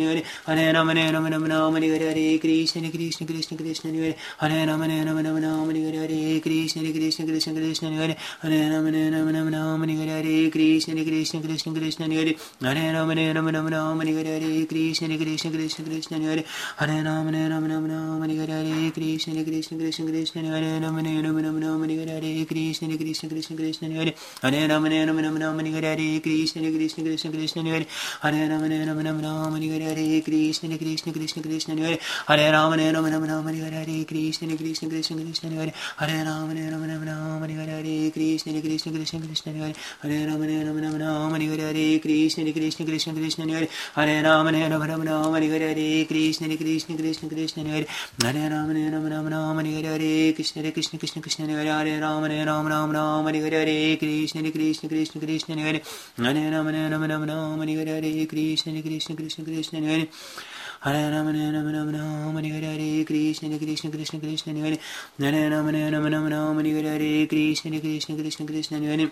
Hare Hare Rama Hare Rama Rama Rama Hare Hare Krishna Hare Krishna Krishna Krishna Hare Hare Rama Hare Rama Rama Rama Hare Hare Krishna Hare Krishna Krishna Krishna Hare Hare Rama Hare Rama Rama Rama Hare Hare Krishna Hare Krishna Krishna Krishna Hare Hare Rama Hare Rama Rama Rama Hare Hare Krishna Hare Krishna Krishna Krishna Hare Hare Rama Hare Rama Rama Rama Hare Hare Krishna Hare Krishna Krishna Krishna Hare Rama Hare Rama Rama Rama Hare Hare Krishna Hare Krishna Krishna Krishna Hare Hare Rama Hare Rama Rama Rama Hare Hare Krishna Hare Krishna Krishna Krishna Hare Hare Rama Hare Rama Rama Rama Hare Hare Krishna Hare Krishna Krishna Krishna Hare Hare Rama Hare Rama Rama Rama Hare Hare Krishna Hare Krishna Krishna Krishna Hare Hare Rama Hare Rama Rama Rama Hare Hare Krishna Hare Krishna Krishna Krishna Hare Hare Rama Hare Rama Rama Rama Hare Hare Krishna Hare Krishna Krishna Krishna Hare Hare Rama Hare Rama Rama Rama Hare Hare Krishna Hare Krishna Krishna Krishna Hare Hare Rama Hare Rama Rama Rama Hare Hare Krishna Hare Krishna Krishna Krishna Hare Hare Rama Hare Rama Rama Rama Hare Hare Krishna Hare Krishna Krishna Krishna Hare Hare Rama Hare Rama Rama Rama Hare Hare Krishna Hare Krishna Krishna Krishna Hare Hare Rama Hare Rama Rama Rama Hare Hare Krishna Hare Krishna Krishna Krishna Hare Hare Rama Hare Rama Rama Rama Hare Hare Krishna Hare Krishna Krishna Krishna Hare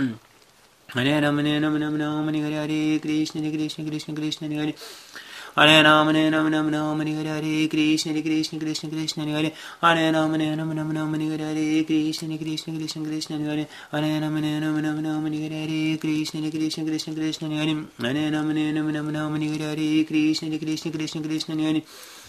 Hare Rama Hare Rama Rama Rama Hare Hare Krishna Hare Krishna Krishna Krishna Hare Hare Rama Hare Rama Rama Rama Hare Hare Krishna Hare Krishna Krishna Krishna Hare Hare Rama Hare Rama Rama Rama Hare Hare Krishna Hare Krishna Krishna Krishna Hare Hare Rama Hare Rama Rama Rama Hare Hare Krishna Hare Krishna Krishna Krishna Hare Hare Rama Hare Rama Rama Rama Hare Hare Krishna Hare Krishna Krishna Krishna Hare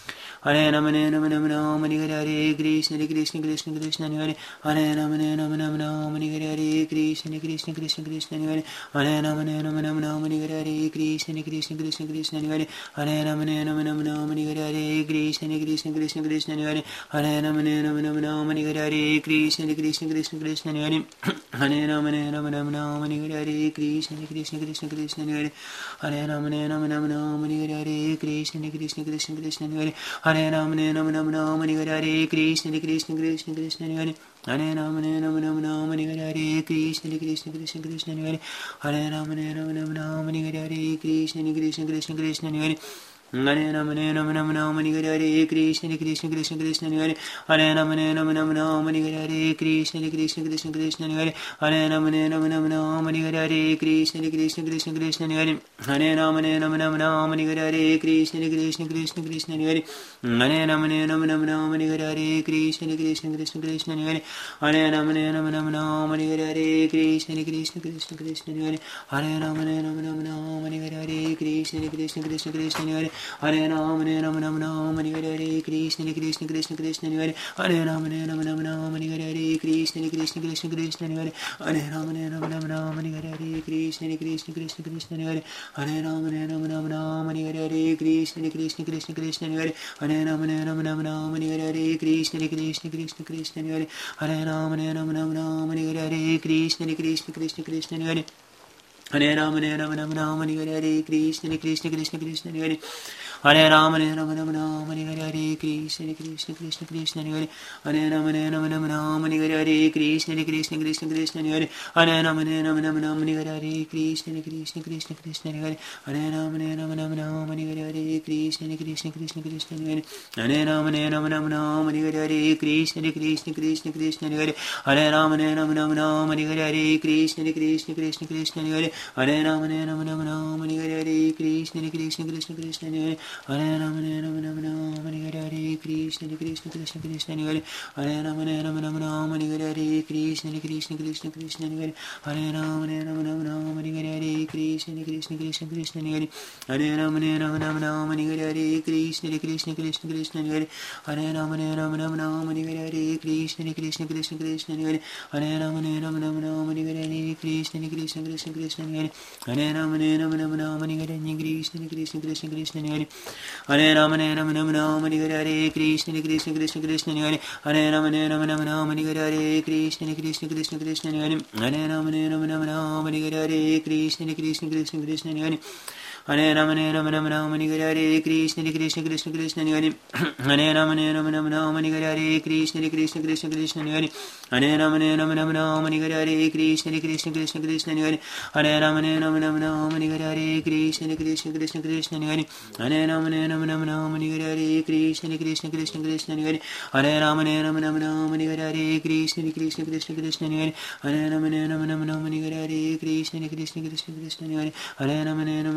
Hare Rama Hare Rama Rama Rama Hare Hare Krishna Hare Krishna Krishna Krishna Hare Hare Rama Hare Rama Rama Rama Hare Hare Krishna Hare Krishna Krishna Krishna Hare Hare Rama Hare Rama Rama Rama Hare Hare Krishna Hare Krishna Krishna Krishna Hare Hare Rama Hare Rama Rama Rama Hare Hare Krishna Hare Krishna Krishna Krishna Hare Hare Rama Hare Rama Rama Rama Hare Hare Krishna Hare Krishna Krishna Krishna Hare Hare Rama Hare Rama Rama Rama Hare Hare Krishna Hare Krishna Krishna Krishna Hare Hare Rama Hare Rama Rama Rama Hare Hare Krishna Hare Krishna Krishna Krishna Hare Hare Rama Hare Rama Rama Rama Hare Hare Krishna Hare Krishna Krishna Krishna Hare Hare Rama Hare Rama Rama Rama Hare Hare Krishna Hare Krishna Krishna Krishna Hare Hare Rama Hare Rama Rama Rama Hare Hare Krishna Hare Krishna Krishna Krishna Hare Hare Rama Hare Rama Rama Rama Hare Hare Krishna Hare Krishna Krishna Krishna Hare Hare Rama Hare Rama Rama Rama Hare Hare Krishna Hare Krishna Krishna Krishna Hare Hare Rama Hare Rama Rama Rama Hare Hare Krishna Hare Krishna Krishna Krishna Hare Hare Rama Hare Rama Rama Rama Hare Hare Krishna Hare Krishna Krishna Krishna Hare Hare Rama Hare Rama Rama Rama Hare Hare Krishna Hare Krishna Krishna Krishna Hare Hare Rama Hare Rama Rama Rama Hare Hare Krishna Hare Krishna Krishna Krishna Hare Hare Rama Hare Rama Rama Rama Hare Hare Krishna Hare Krishna Krishna Krishna Hare Hare Rama Hare Rama Rama Rama Hare Hare Krishna Hare Krishna Krishna Krishna Hare Hare Rama Hare Rama Rama Rama Hare Hare Krishna Hare Krishna Krishna Krishna Hare Hare Rama Hare Rama Rama Rama Hare Hare Krishna Hare Krishna Krishna Krishna Hare Hare Rama Hare Rama Rama Rama Hare Hare Krishna Hare Krishna Krishna Krishna Hare Hare Rama Hare Rama Rama Rama Hare Hare Krishna Hare Krishna Krishna Krishna Hare Hare Rama Hare Rama Rama Rama Hare Hare Krishna Hare Krishna Krishna Krishna Hare Hare Rama Hare Rama Rama Rama Hare Hare Krishna Hare Krishna Krishna Krishna Hare Hare Rama Hare Rama Rama Rama Hare Hare Krishna Hare Krishna Krishna Krishna Hare Hare Rama Hare Rama Rama Rama Hare Hare Krishna Hare Krishna Krishna Krishna Hare Hare Rama Hare Rama Rama Rama Hare Hare Krishna Hare Krishna Krishna Krishna Hare Hare Rama Hare Rama Rama Rama Hare Hare Krishna Hare Krishna Krishna Krishna Hare Hare Rama Hare Rama Rama Rama Hare Hare Krishna Hare Krishna Krishna Krishna Hare Hare Rama Hare Rama Rama Rama Hare Hare Krishna Hare Krishna Krishna Krishna Hare Hare Rama Hare Rama Rama Rama Hare Hare Krishna Hare Krishna Krishna Krishna Hare Hare Rama Hare Rama Rama Rama Hare Hare Krishna Hare Krishna Krishna Krishna Hare Hare Rama Hare Rama Rama Rama Hare Hare Krishna Hare Krishna Krishna Krishna Hare Hare Rama Hare Rama Rama Rama Hare Hare Krishna Hare Krishna Krishna Krishna Hare Hare Rama Hare Rama Rama Rama Hare Hare Krishna Hare Krishna Krishna Krishna Hare Hare Rama Hare Rama Rama Rama Hare Hare Krishna Hare Krishna Krishna Krishna Hare Hare Rama Hare Rama Rama Rama Hare Hare Krishna Hare Krishna Krishna Krishna Hare Hare Rama Hare Rama Rama Rama Hare Hare Krishna Hare Krishna Krishna Krishna Hare Hare Rama Hare Rama Rama Rama Hare Hare Krishna Hare Krishna Krishna Krishna Hare Hare Rama Hare Rama Rama Rama Hare Hare Krishna Hare Krishna Krishna Krishna Hare Hare Rama Hare Rama Rama Rama Hare Hare Krishna Hare Krishna Krishna Krishna Hare Hare Rama Hare Rama Rama Rama Hare Hare Krishna Hare Krishna Krishna Krishna Hare Hare Rama Hare Rama Rama Rama Hare Hare Krishna Hare Krishna Krishna Krishna Hare Hare Rama Hare Rama Rama Rama Hare Hare Krishna Hare Krishna Krishna Krishna Hare Hare Rama Hare Rama Rama Rama Hare Hare Krishna Hare Krishna Krishna Krishna Hare Hare Rama Hare Rama Rama Rama Hare Hare Krishna Hare Krishna Krishna Krishna Hare Hare Rama Hare Rama Rama Rama Hare Hare Krishna Hare Krishna Krishna Krishna Hare Hare Rama Hare Rama Rama Rama Hare Hare Krishna Hare Krishna Krishna Krishna Hare Hare Rama Hare Rama Rama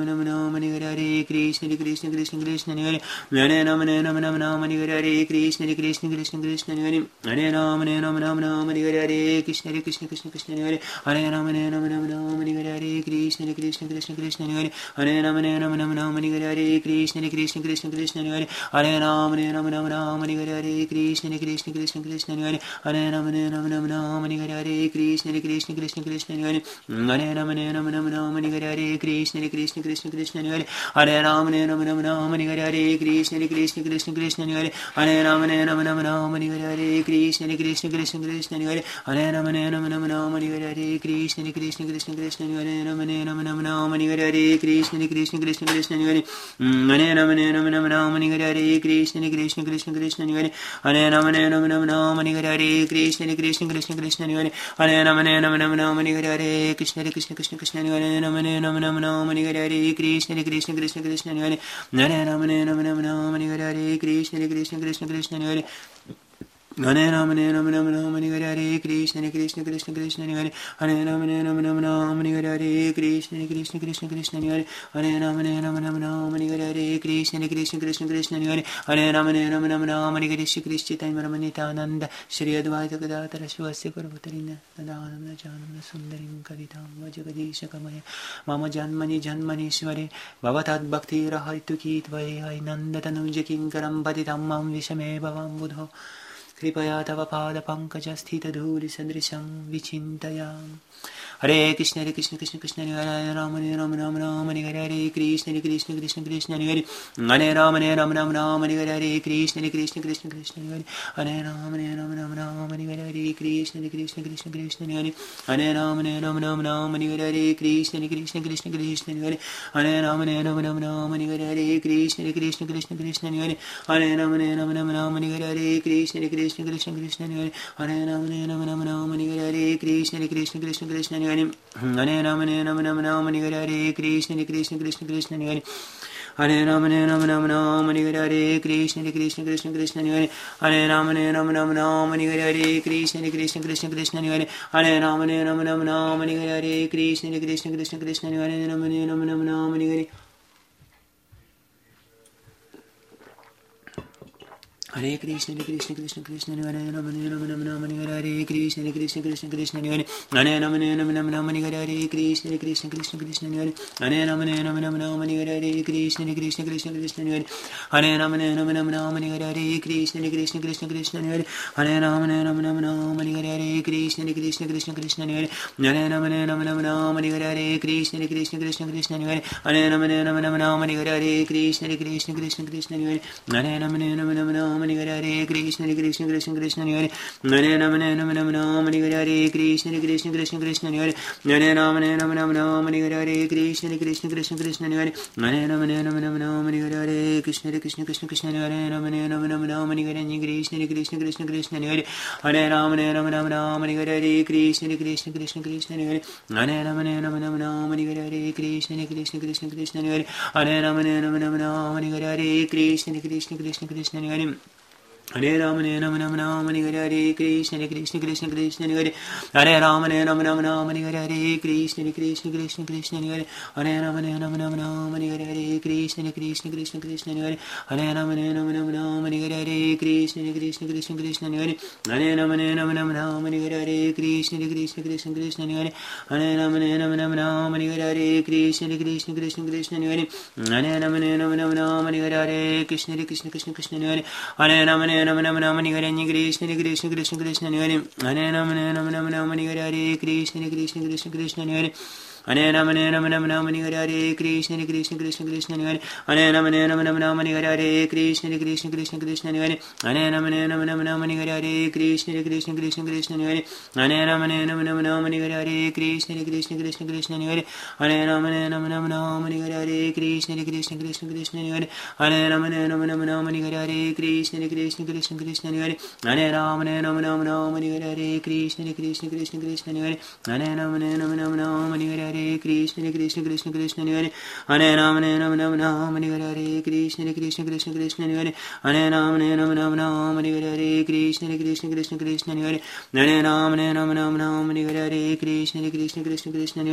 Nam Hare Hare Krishna Hare Krishna Krishna Krishna Hare Hare Nam Hare Nam Nam Nam Hare Hare Krishna Hare Krishna Krishna Krishna Hare Hare Nam Hare Nam Nam Nam Hare Hare Krishna Hare Krishna Krishna Krishna Hare Hare Nam Hare Nam Nam Nam Hare Hare Krishna Hare Krishna Krishna Krishna Hare Hare Nam Hare Nam Nam Nam Hare Hare Krishna Hare Krishna Krishna Krishna Hare Hare Nam Hare Nam Nam Nam Hare Hare Krishna Hare Krishna Krishna Krishna Hare Hare Nam Hare Nam Nam Nam Hare Hare Krishna Hare Krishna Krishna Krishna Hare Hare Nam Hare Nam Nam Nam Hare Hare Krishna Hare Krishna Krishna Krishna Hare Hare Ram Hare Ram Ram Ram Hare Hare Krishna Hare Krishna Krishna Krishna Hare Hare Ram Hare Ram Ram Ram Hare Hare Krishna Hare Krishna Krishna Krishna Hare Hare Ram Hare Ram Ram Ram Hare Hare Krishna Hare Krishna Krishna Krishna Hare Ram Hare Ram Ram Ram Hare Hare Krishna Hare Krishna Krishna Krishna Hare Hare Ram Hare Ram Ram Ram Hare Hare Krishna Hare Krishna Krishna Krishna Hare Hare Ram Hare Ram Ram Ram Hare Hare Krishna Hare Krishna Krishna Krishna Hare Hare Ram Hare Ram Ram Ram Hare Hare Krishna Hare Krishna Krishna Krishna Hare Ram Hare Ram Ram Ram Hare Hare Krishna Hare Krishna Krishna Krishna Hare Hare Ram Hare Ram Ram Ram Hare Hare Krishna Hare Krishna Krishna Krishna Hare Hare Ram Hare Ram Ram Ram Hare Hare Krishna Hare Krishna Krishna Krishna Hare Hare Ram Hare Ram Ram Ram Hare Hare Krishna Hare Krishna Krishna Krishna Hare Hare Ram Hare Ram Ram Ram Hare Hare Krishna Hare Krishna Krishna Krishna Hare Hare Ram Hare Ram Ram Ram Hare Hare Shri Krishna Chaitanya Nityananda Shri Advaita Gadadhara Shivasya Parvatarina Nadananda Janana Sundarim Kavitam Vajagadisha Kamaya Mama Janmani Janmanishware Bhavatad Bhakti Rahaitu Kitvaye Nanda Tanuja Kinkaram Patitam Mam Vishame Bhavam Buddho Kripaya Tava Pada Pankaja Sthita Dhuli Sandrisham Vichintayam Hare Krishna Hare Krishna Krishna Krishna Hare Ram Hare Ram Ram Ram Hare Hare Krishna Hare Krishna Krishna Krishna Hare Hare Ram Hare Ram Ram Ram Hare Hare Krishna Hare Krishna Krishna Krishna Hare Hare Ram Hare Ram Ram Ram Hare Hare Krishna Hare Krishna Krishna Krishna Hare Hare Ram Hare Ram Ram Ram Hare Hare Krishna Hare Krishna Krishna Krishna Hare Hare Ram Hare Ram Ram Ram Hare Hare Krishna Hare Krishna Krishna Krishna Hare Hare Ram Hare Ram Ram Ram Hare Hare Krishna Hare Krishna Krishna Krishna Hare Hare Ram Hare Ram Ram Ram Hare Hare Krishna Hare Krishna Krishna Krishna Hare Hare Ram Hare Ram Ram Ram Hare Hare Krishna Hare Krishna Krishna Krishna Hare Hare Ram Hare Ram Ram Ram Hare Hare Krishna Hare Krishna Krishna Krishna Hare Hare Ram Hare Ram Ram Ram Hare Hare Krishna Hare Krishna Krishna Krishna Hare Hare Ram Hare Ram Ram Ram Hare Hare Krishna Hare Krishna Krishna Krishna Hare Ram Hare Ram Ram Ram Hare Hare Hare Krishna Hare Krishna Krishna Krishna Hare Ram Hare Ram Ram Ram Hare Hare Krishna Hare Krishna Krishna Krishna Hare Hare Ram Hare Ram Ram Ram Hare Hare Krishna Hare Krishna Krishna Krishna Hare Hare Ram Hare Ram Ram Ram Hare Hare Krishna Hare Krishna Krishna Krishna Hare Hare Ram Hare Ram Ram Ram Hare Hare Krishna Hare Krishna Krishna Krishna Hare Hare Ram Hare Ram Ram Ram Hare Hare Krishna Hare Krishna Krishna Krishna Hare Hare Ram Hare Ram Ram Ram Hare Hare Krishna Hare Krishna Krishna Krishna Hare Hare Ram Hare Ram Ram Ram Hare Hare Krishna Hare Krishna Krishna Krishna Hare Hare Ram Hare Ram Ram Ram Hare Hare Krishna Hare Krishna Krishna Krishna Hare Hare Ram Hare Ram Ram Ram Hare Hare Krishna Hare Krishna Krishna Krishna Hare Hare Ram Hare Ram Ram Ram Hare Hare Krishna Hare Krishna Krishna Krishna Hare Hare Ram Hare Ram Ram Ram Hare Hare Krishna Hare Krishna Krishna Krishna Hare Ram Hare Ram Ram Ram Hare Hare Krishna Hare Krishna Krishna Krishna Hare Hare Ram Hare Ram Ram Ram Hare Hare Krishna Hare Krishna Krishna Krishna Hare Hare Ram Hare Ram Ram Ram Hare Hare Krishna Hare Krishna Krishna Krishna Hare Hare Ram Hare Ram Ram Ram Hare Hare Krishna Hare Krishna Krishna Krishna Hare Hare Ram Hare Ram Ram Ram Hare Hare Krishna Hare Krishna Krishna Krishna Hare Hare Ram Hare Ram Ram Ram Hare Hare Krishna Hare Krishna Krishna Krishna Hare Hare Ram Hare Ram Ram Ram Hare Hare Krishna Hare Krishna Krishna Krishna Hare Hare Ram Hare Ram Ram Ram Hare Hare Krishna Hare Krishna Krishna Krishna Hare Hare Ram Hare Ram Ram Ram Hare Hare Krishna Hare Krishna Krishna Krishna Hare Hare Ram Hare Ram Ram Ram Hare Hare Krishna Hare Krishna Krishna Krishna Hare Hare Ram Hare Ram Ram Ram Hare Hare Krishna Hare Krishna Krishna Krishna Hare Hare Ram Hare Ram Ram Ram Hare Hare Krishna Hare Krishna Krishna Krishna Hare Hare Ram Hare Ram Ram Ram Hare Hare Krishna Hare Krishna Krishna Krishna Hare Hare Ram Hare Ram Ram Ram Hare Hare Krishna Hare Krishna Krishna Krishna Hare Hare Ram Hare Ram Ram Ram Hare Hare Krishna Hare Krishna Krishna Krishna Hare Hare Ram Hare Ram Ram Ram Hare Hare Krishna Hare Krishna Krishna Krishna Hare Hare Ram Hare Ram Ram Ram Hare Hare Krishna Hare Krishna Krishna Krishna Hare Hare Ram Hare Ram Ram Ram Hare Hare Krishna Hare Krishna Krishna Krishna Hare Hare Ram Hare Ram Ram Ram Hare Hare Krishna Hare Krishna Krishna Krishna Hare Hare Ram Hare Ram Ram Ram Hare Hare Krishna Hare Krishna Krishna Krishna Hare Hare Ram Hare Ram Ram Ram Hare Hare Krishna Krishna Krishna Krishna Hare Hare Ram Hare Ram Ram Ram Hare Hare Krishna Krishna Krishna Krishna Hare Hare Ram Hare Ram Ram Ram Hare Hare Krishna Krishna Krishna Krishna Hare Hare Ram Hare Ram Ram Ram Hare Krishna Krishna Krishna Krishna Hare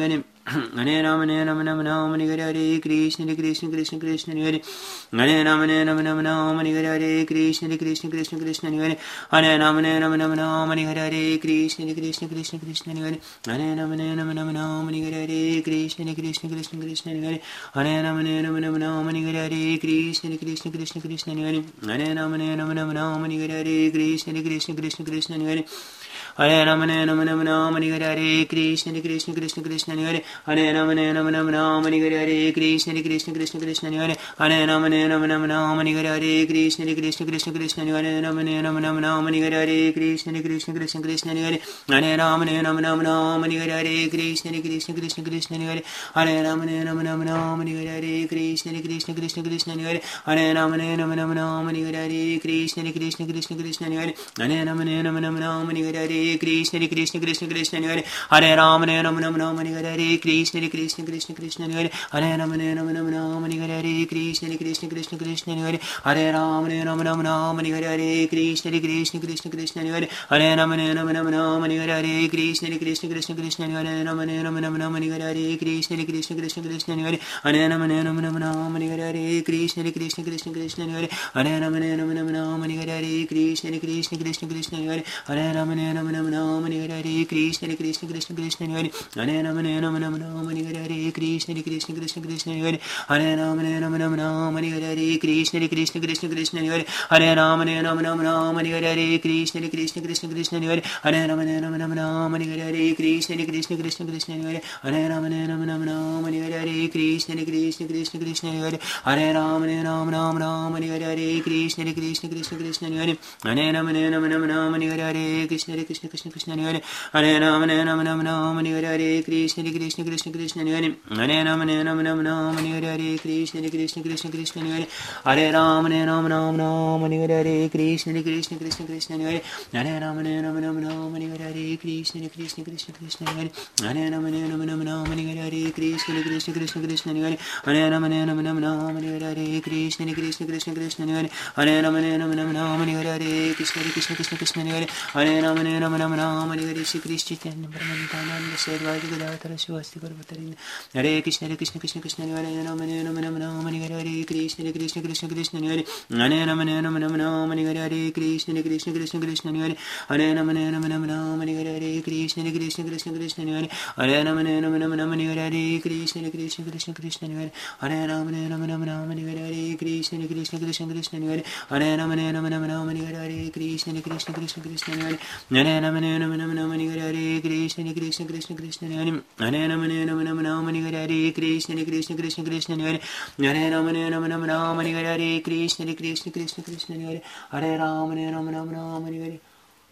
Hare Rama Hare Rama Rama Rama Hare Hare Krishna Hare Krishna Krishna Krishna Hare Hare Rama Hare Rama Rama Rama Hare Hare Krishna Hare Krishna Krishna Krishna Hare Hare Rama Hare Rama Rama Rama Hare Hare Krishna Hare Krishna Krishna Krishna Hare Hare Rama Hare Rama Rama Rama Hare Hare Krishna Hare Krishna Krishna Krishna Hare Hare Rama Hare Rama Rama Rama Hare Hare Krishna Hare Krishna Krishna Krishna Hare Hare Rama Hare Rama Rama Rama Hare Hare Krishna Hare Krishna Krishna Krishna Hare Hare Rama Hare Rama Rama Rama Hare Hare Krishna Hare Krishna Krishna Krishna Hare Hare Rama Hare Rama Rama Rama Hare Hare Krishna Hare Krishna Krishna Krishna Hare Hare Rama Hare Rama Rama Rama Hare Hare Krishna Hare Krishna Krishna Krishna Hare Rama Hare Rama Rama Rama Hare Hare Krishna Hare Krishna Krishna Krishna Hare Hare Rama Hare Rama Rama Rama Hare Hare Krishna Hare Krishna Krishna Krishna Hare Hare Rama Hare Rama Rama Rama Hare Hare Krishna Hare Krishna Krishna Krishna Hare Hare Rama Hare Rama Rama Rama Hare Hare Krishna Hare Krishna Krishna Krishna Hare Hare Rama Hare Rama Rama Rama Hare Hare Krishna Hare Krishna Krishna Krishna Hare Hare Rama Hare Rama Rama Rama Hare Hare Krishna Hare Krishna Krishna Krishna Hare Hare Rama Hare Rama Rama Rama Hare Hare Krishna Hare Krishna Krishna Krishna Hare Hare Rama Hare Rama Rama Rama Hare Hare Krishna Hare Krishna Krishna Krishna Hare Hare Rama Hare Rama Rama Rama Hare Hare Krishna Hare Krishna Krishna Krishna Hare Rama Hare Rama Rama Rama Hare Hare Krishna Hare Krishna Krishna Krishna Hare Hare Rama Hare Rama Rama Rama Hare Hare Krishna Hare Krishna Krishna Krishna Hare Hare Rama Hare Rama Rama Rama Hare Hare Krishna Hare Krishna Krishna Krishna Hare Hare Rama Hare Rama Rama Rama Hare Hare Krishna Hare Krishna Krishna Krishna Hare Hare Rama Hare Rama Rama Rama Hare Hare Krishna Hare Krishna Krishna Krishna Hare Hare Rama Hare Rama Rama Rama Hare Hare Krishna Hare Krishna Krishna Krishna Hare Hare Rama Hare Rama Rama Rama Hare Hare Krishna Hare Krishna Krishna Krishna Hare Hare Rama Hare Rama Rama Rama Hare Hare Krishna Hare Krishna Krishna Krishna Hare Hare Rama Hare Rama Rama Rama Hare Hare Krishna Hare Krishna Krishna Krishna Hare Hare Rama Hare Rama Rama Rama Hare Hare Krishna Hare Krishna Krishna Krishna Hare Hare Rama Hare Rama Rama Rama Hare Hare Krishna Hare Krishna Krishna Krishna Hare Hare Rama Hare Rama Rama Rama Hare Hare Krishna Hare Krishna Krishna Krishna Hare Hare Rama Hare Rama Rama Rama Hare Hare Krishna Hare Krishna Krishna Krishna Hare Hare Rama Hare Rama Rama Rama Hare Hare Krishna Hare Krishna Krishna Krishna Hare Hare Rama Hare Rama Rama Rama Hare Hare Krishna Hare Krishna Krishna Krishna Hare Hare Rama Hare Rama Rama Rama Hare Hare Krishna Hare Krishna Krishna Krishna Hare Hare Rama Hare Rama Rama Rama Hare Hare Krishna Hare Krishna Krishna Krishna Hare Hare Rama Hare Rama Rama Rama Hare Hare Krishna Hare Krishna Krishna Krishna Hare Hare Rama Hare Rama Rama Rama Hare Hare Shri Krishna Chaitanya Brahmananda Sarvadi Gadadhara Shivasti Parvatarinda Hare Krishna Hare Krishna Krishna Krishna Hare Rama Hare Rama Rama Rama Hare Hare Krishna Hare Krishna Krishna Krishna Hare Hare Rama Hare Rama Rama Rama Hare Hare Krishna Hare Krishna Krishna Krishna Hare Hare Rama Hare Rama Rama Rama Hare Hare Krishna Hare Krishna Krishna Krishna Hare Hare Rama Hare Rama Rama Rama Hare Hare Krishna Hare Krishna Krishna Krishna Hare Hare Rama Hare Rama Rama Rama Hare Hare Krishna Hare Krishna Krishna Krishna Hare Hare Rama Hare Rama Rama Rama Hare Hare Krishna Hare Krishna Krishna Krishna Hare Hare Rama Hare Rama Rama Rama Hare Hare Krishna Hare Krishna Krishna Krishna Hare Hare Rama Hare Rama Rama Rama Hare Hare Krishna Hare Krishna Krishna Krishna Hare Hare Rama Hare Rama Rama Rama Hare Hare Krishna Hare Krishna Krishna Krishna Hare Hare Rama Hare Rama Rama Rama Hare Hare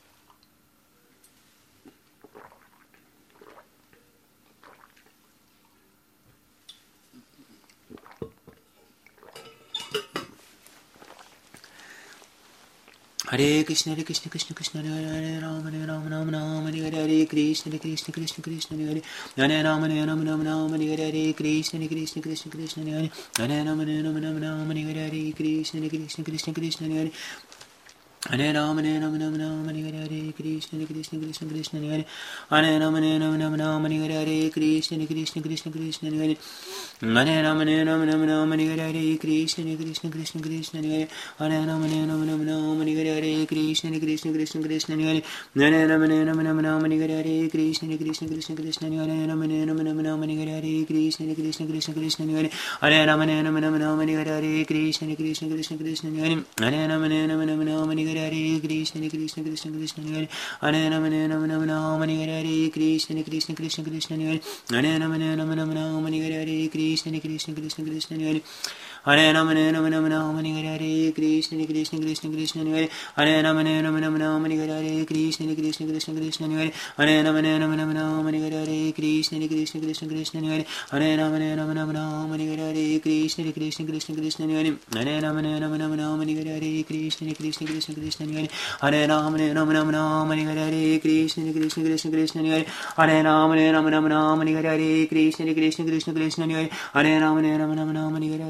Hare Krishna Hare Krishna Krishna Krishna Hare Hare Rama Hare Rama Rama Rama Hare Hare Krishna Hare Krishna Krishna Krishna Hare Hare Rama Hare Rama Rama Rama Hare Hare Krishna Hare Krishna Krishna Krishna Hare Hare Rama Hare Rama Rama Rama Hare Hare Krishna Hare Krishna Krishna Krishna Hare Hare Rama Hare Rama Rama Rama Hare Hare Krishna Hare Krishna Krishna Krishna Hare Hare Rama Hare Rama Rama Rama Hare Hare Krishna Hare Krishna Krishna Krishna Hare Hare Rama Hare Rama Rama Rama Hare Hare Krishna Hare Krishna Krishna Krishna Hare Hare Rama Hare Rama Rama Rama Hare Hare Krishna Hare Krishna Krishna Krishna Hare Hare Rama Hare Rama Rama Rama Hare Hare Krishna Hare Krishna Krishna Krishna Hare Rama Hare Rama Rama Rama Hare Hare Krishna Hare Krishna Krishna Krishna Hare Hare Rama Hare Rama Rama Rama Hare Hare Krishna Hare Krishna Krishna Krishna Hare Hare Rama Hare Rama Rama Rama Hare Hare Krishna Hare Krishna Krishna Krishna Hare Hare Rama Hare Rama Rama Rama Hare Hare Krishna Hare Krishna Krishna Krishna Hare Hare Rama Hare Rama Rama Rama Hare Hare Krishna Hare Krishna Krishna Krishna Hare Hare Rama Hare Rama Rama Rama Hare Hare Krishna Hare Krishna Krishna Krishna Hare Hare Rama Hare Rama Rama Rama Hare Hare Krishna Hare Krishna Krishna Krishna Hare Hare Rama Hare Rama Rama Rama Hare Hare Krishna Hare Krishna Krishna Krishna Hare Hare Rama Hare Rama Rama Rama Hare Hare Krishna Hare Krishna Krishna Krishna Hare Hare Rama Hare Rama Rama Rama Hare Hare Krishna Hare Krishna Krishna Krishna Hare Hare Rama Hare Rama Rama Rama Hare Hare Krishna Hare Krishna Krishna Krishna Hare Hare Rama Hare Rama Rama Rama Hare Hare Krishna Hare Krishna Krishna Krishna Hare Hare Rama Hare Rama Rama Rama Hare Hare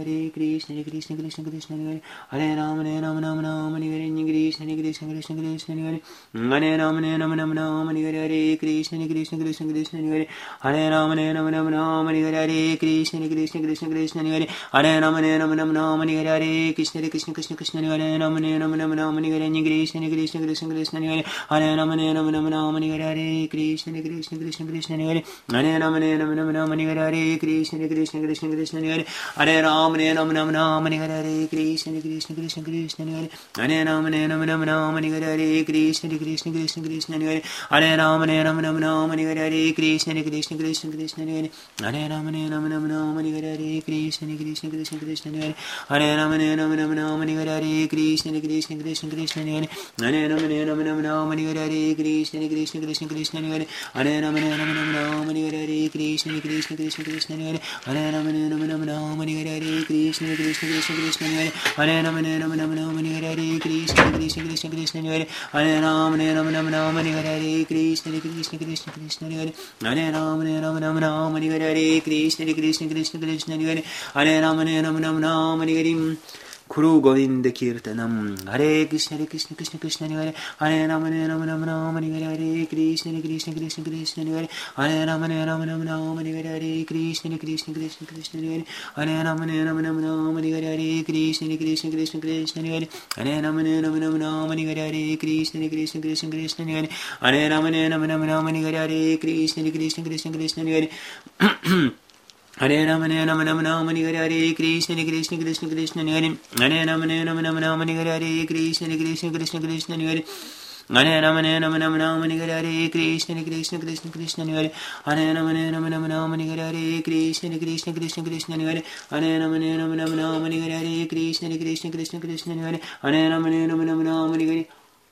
Krishna Hare Krishna Krishna Krishna Hare Hare Ram Hare Ram Ram Ram Hare Krishna Hare Krishna Krishna Krishna Hare Hare Ram Hare Ram Ram Ram Hare Krishna Hare Krishna Krishna Krishna Hare Hare Ram Hare Ram Ram Ram Hare Krishna Hare Krishna Krishna Krishna Hare Hare Ram Hare Ram Ram Ram Hare Krishna Hare Krishna Krishna Krishna Hare Ram Hare Ram Ram Ram Hare Krishna Hare Krishna Krishna Krishna Hare Hare Ram Hare Ram Ram Ram Hare Krishna Hare Krishna Krishna Krishna Hare Hare Ram Hare Ram Ram Ram Hare Krishna Hare Krishna Krishna Krishna Hare Hare Ram Hare Ram Ram Ram Hare Krishna Hare Krishna Krishna Krishna Hare Hare Ram Hare Ram Ram Ram Hare Krishna Hare Krishna Krishna Krishna Hare Hare Ram Hare Ram Ram Ram Hare Krishna Hare Krishna Krishna Krishna Hare Hare Ram Hare Ram Ram Ram Hare Krishna Hare Krishna Krishna Krishna Hare Hare Ram Hare Ram Ram Ram Hare Krishna Hare Krishna Krishna Krishna Hare Hare Ram Hare Ram Ram Ram Hare Krishna Hare Krishna Krishna Krishna Hare Hare Ram Hare Ram Ram Ram Hare Krishna Hare Krishna Krishna Krishna Hare Hare Ram Hare Ram Ram Ram Hare Krishna Hare Krishna Krishna Krishna Hare Hare Ram Hare Ram Ram Ram Hare Krishna Hare Krishna Krishna Krishna Hare Hare Ram Hare Ram Ram Ram Hare Krishna Hare Krishna Krishna Krishna Hare Hare Ram Hare Ram Ram Ram Hare Krishna Hare Krishna Krishna Krishna Hare Hare Ram Hare Ram Ram Ram Hare Guru Govinda Kirtanam Hare Krishna Hare Krishna Krishna Krishna Hare Hare Ram Hare Ram Ram Ram Hare Hare Krishna Hare Krishna Krishna Krishna Hare Hare Ram Hare Ram Ram Ram Hare Hare Krishna Hare Krishna Krishna Krishna Hare Hare Ram Hare Ram Ram Ram Hare Hare Krishna Hare Krishna Krishna Krishna Hare Hare Ram Hare Ram Ram Ram Hare Hare Krishna Hare Krishna Krishna Krishna Hare Hare Ram Hare Ram Ram Ram Hare Hare Krishna Hare Krishna Krishna Krishna Hare Hare Ram Hare Ram Ram Ram Hare Hare Krishna Hare Krishna Krishna Krishna Hare Hare Ram Hare Ram Ram Ram Hare Hare Krishna Hare Krishna Krishna Krishna Hare Hare Ram Hare Ram Ram Ram Hare Hare Krishna Hare Krishna Krishna Krishna Hare Hare Ram Hare Ram Ram Ram Hare Hare Krishna Hare Krishna Krishna Krishna Hare Hare Ram Hare Ram Ram Ram Hare Hare Krishna Hare Krishna Krishna Krishna Hare Hare Ram Hare Ram Ram Ram Hare Hare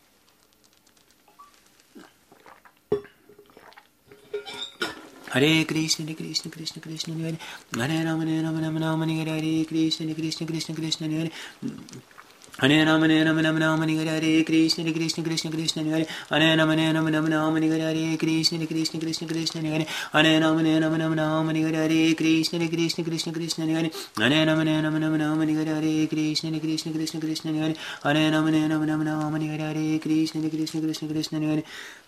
Hare Krishna, Hare Krishna, Krishna Krishna, Hare Hare Ram, Hare Ram, Ram Ram, Hare Hare Krishna, Hare Krishna, Krishna Krishna, Hare Hare Ram, Hare Ram, Ram Ram, Hare Hare Krishna, Hare Krishna, Krishna Krishna, Hare Hare Ram, Hare Ram, Ram Ram, Hare Hare Krishna, Hare Krishna, Krishna Krishna, Hare Hare Ram, Hare Ram, Ram Ram, Hare Hare Krishna, Hare Krishna, Krishna Krishna, Hare Hare Ram, Hare Ram, Ram Ram, Hare Hare Krishna, Hare Krishna, Krishna Krishna, Hare Hare Ram, Hare Ram, Ram Ram, Hare Hare Krishna, Hare Krishna, Krishna Krishna, Hare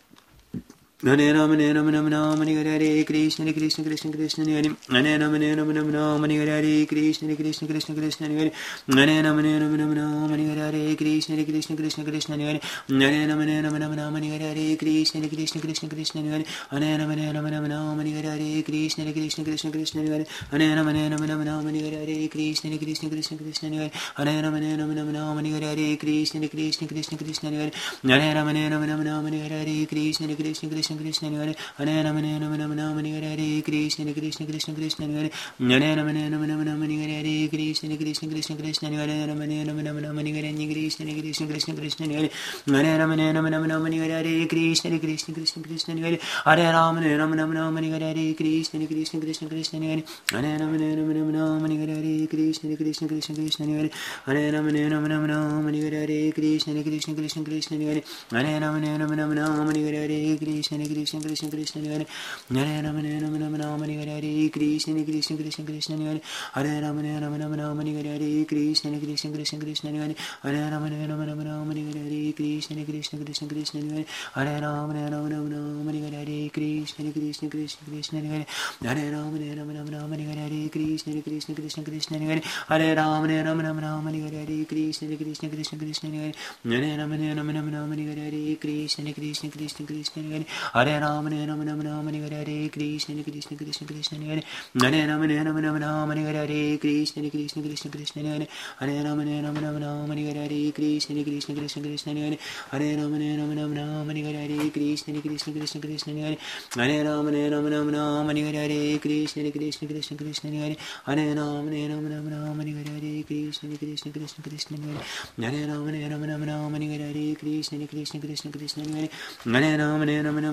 Hare Ram, Hare Ram, Ram Ram, Hare Hare Krishna, Hare Krishna, Krishna Krishna, Hare Hare Ram, Hare Ram, Ram Ram, Hare Hare Krishna, Hare Krishna, Krishna Krishna, Hare Hare Ram, Hare Ram, Ram Ram, Hare Hare Krishna, Hare Krishna, Krishna Krishna, Hare Hare Ram, Hare Ram, Ram Ram, Hare Hare Krishna, Hare Krishna, Krishna Krishna, Hare Hare Ram, Hare Ram, Ram Ram, Hare Hare Krishna, Hare Krishna, Krishna Krishna, Hare Hare Ram, Hare Ram, Ram Ram, Hare Hare Krishna, Hare Krishna, Krishna Krishna, Hare Hare Ram, Hare Ram, Ram Ram, Hare Hare Krishna, Hare Krishna, Krishna Krishna, Hare Hare Ram, Hare Ram, Ram Ram, Hare Hare Krishna, Hare Krishna, Krishna Krishna, Hare Hare Ram, Hare Ram, Ram Ram, Hare Hare Krishna, Hare Krishna, Krishna Krishna, Hare Hare Ram, Hare Ram, Ram Ram, Hare Hare Krishna, Hare Krishna, Krishna Krishna, Hare Hare Ram, Hare Ram, Ram Ram, Hare Hare Krishna, Hare Krishna, Krishna Krishna, Hare Hare Ram, Hare Ram, Ram Ram, Hare Hare Krishna, Hare Krishna, Krishna Krishna, Hare Hare Ram, Hare Ram, Ram Ram, Hare Hare Krishna, Hare Krishna, Krishna Krishna, Hare Hare Ram, Hare Ram, Ram Ram, Hare Hare Krishna, Hare Krishna, Krishna Krishna, Hare Hare Ram, Hare Ram, Ram Ram, Hare Hare Krishna, Hare Krishna, Krishna Krishna, Hare Hare Ram, Hare Ram, Ram Ram, Hare Hare Krishna, Hare Krishna, Krishna Krishna, Hare Hare Ram, Hare Ram, Ram Ram, Hare Hare Krishna, Hare Krishna, Krishna Krishna, Hare Hare Ram, Hare Ram, Ram Ram, Hare Hare Krishna, Hare Krishna, Krishna Krishna, Hare Hare Ram, Hare Ram, Ram Ram, Hare Hare Krishna, Hare Krishna, Krishna Krishna, Hare Hare Ram, Hare Ram, Ram Ram, Hare Hare Krishna, Hare Krishna, Krishna Krishna, Hare Hare Ram, Hare Ram, Ram Ram, Hare Hare Krishna, Hare Krishna, Krishna Krishna, Hare Hare Ram, Hare Ram, Ram Ram, Hare Hare Krishna, Hare Krishna, Krishna Krishna, Hare Hare Ram, Hare Ram, Ram Ram, Hare Hare Krishna, Hare Krishna, Krishna Krishna, Hare Hare Ram, Hare Ram, Ram Ram, Hare Hare Krishna, Hare Krishna, Krishna Krishna, Hare Hare Ram, Hare Ram, Ram Ram, Hare Hare Krishna, Hare Krishna, Krishna Krishna, Hare Hare Ram, Hare Ram, Ram Ram, Hare Hare Krishna, Hare Krishna, Krishna Krishna, Hare Hare Ram, Hare Ram, Ram Ram, Hare Hare Krishna, Hare Krishna, Krishna Krishna, Hare Hare Ram, Hare Ram, Ram Ram, Hare Hare Krishna, Hare Krishna, Krishna Krishna, Hare Hare Ram, Hare Ram, Ram Ram, Hare Hare Krishna, Hare Krishna, Krishna Krishna, Hare Hare Ram, Hare Ram, Ram Ram, Hare Hare Krishna, Hare Krishna, Krishna Krishna, Hare Hare Ram, Hare Ram, Ram Ram, Hare Hare Krishna, Hare Krishna, Krishna Krishna, Hare Hare Ram, Hare Ram, Ram Ram, Hare Hare Krishna, Hare Krishna, Krishna Krishna, Hare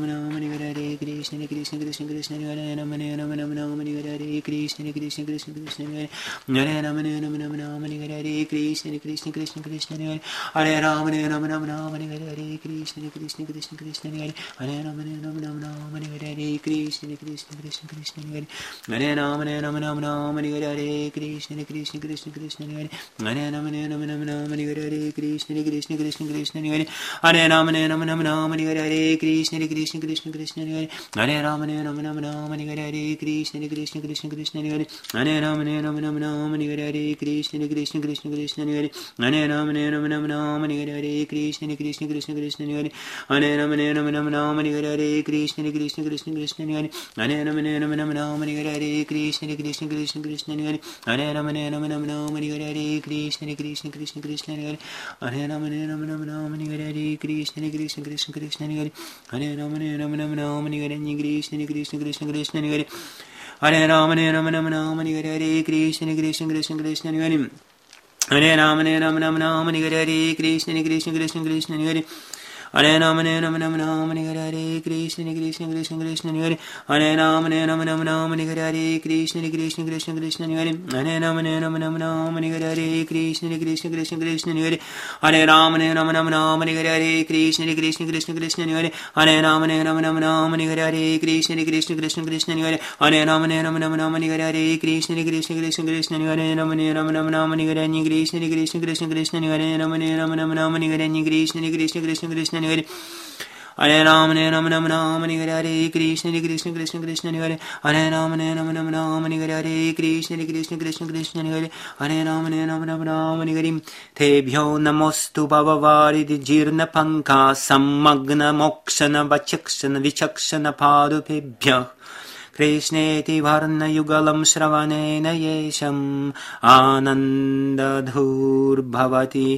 Nam Nam Hare Hare Krishna Hare Krishna Krishna Krishna Hare Nam Hare Nam Nam Nam Hare Hare Krishna Hare Krishna Krishna Krishna Hare Hare Nam Hare Nam Nam Nam Hare Hare Krishna Hare Krishna Krishna Krishna Hare Hare Ram Hare Nam Nam Nam Hare Hare Krishna Hare Krishna Krishna Krishna Hare Hare Ram Hare Nam Nam Nam Hare Hare Krishna Hare Krishna Krishna Krishna Hare Hare Ram Hare Nam Nam Nam Hare Hare Krishna Hare Krishna Krishna Krishna Hare Hare Ram Hare Nam Nam Nam Hare Hare Krishna Hare Krishna Krishna Krishna Hare Hare Ram Hare Nam Nam Nam Hare Hare Krishna Hare Krishna Krishna Krishna Hare Hare Ram Hare Nam Nam Nam Hare Hare Krishna Hare Krishna Krishna Krishna Hare Hare Ram Hare Nam Nam Nam Hare Hare Krishna Hare Krishna Krishna Krishna Hare Hare Ram Hare Nam Nam Nam Hare Hare Krishna Hare Krishna Krishna Krishna Hare Hare Ram Hare Nam Nam Nam Hare Hare Krishna Hare Krishna Krishna Krishna Hare Hare Ram Hare Nam Nam Nam Hare Hare Krishna Hare Krishna Krishna Krishna Hare Hare Ram Hare Nam Nam Nam Hare Hare Krishna Hare Krishna Krishna Krishna Hare Hare Ram Hare Nam Nam Nam Hare Hare Krishna Hare Krishna Krishna Krishna Hare Hare Ram Hare Nam Nam Nam Hare Hare Krishna Hare Krishna Krishna Krishna Hare Hare Ram Hare Nam Nam Nam Hare Hare Krishna Hare Krishna Krishna Krishna Hare Hare Ram Hare Nam Nam Nam Hare Hare Krishna Hare Krishna Krishna Krishna Hare Hare Ram Hare Nam Nam Nam Hare Hare Krishna Hare Krishna Krishna Krishna Hare Hare Ram Hare Nam Nam Nam Hare Hare Krishna Hare Krishna Krishna Krishna Hare Hare Ram Hare Nam Nam Nam Hare Hare Krishna Hare Krishna Krishna Krishna Hare Hare Ram Hare Nam Nam Nam Hare Hare Krishna Hare Krishna Krishna Krishna Hare Hare Ram Hare Nam Nam Nam Hare Hare Krishna Hare Krishna Krishna Krishna Hare Hare Ram Hare Nam Nam Nam Hare Hare Krishna Hare Krishna Krishna Krishna Hare Ram Hare Nam Nam Nam Hare Hare Krishna Hare Krishna Krishna Krishna Hare Ram Hare Nam Nam Nam Hare Hare Krishna Hare Krishna Krishna Krishna Hare Hare Ram Hare Nam Nam Nam Hare Hare Krishna Hare Krishna Krishna Krishna Hare Hare Ram Hare Nam Nam Nam Hare Hare Krishna Hare Krishna Krishna Krishna Hare Hare Ram Hare Nam Nam Nam Hare Hare Tebhyo namostu bhavavaridi jirna panka sammagna mokshana vachakshana vichakshana padupebhyah Krishneti varna yugalam shravanena yesham anandadhur bhavati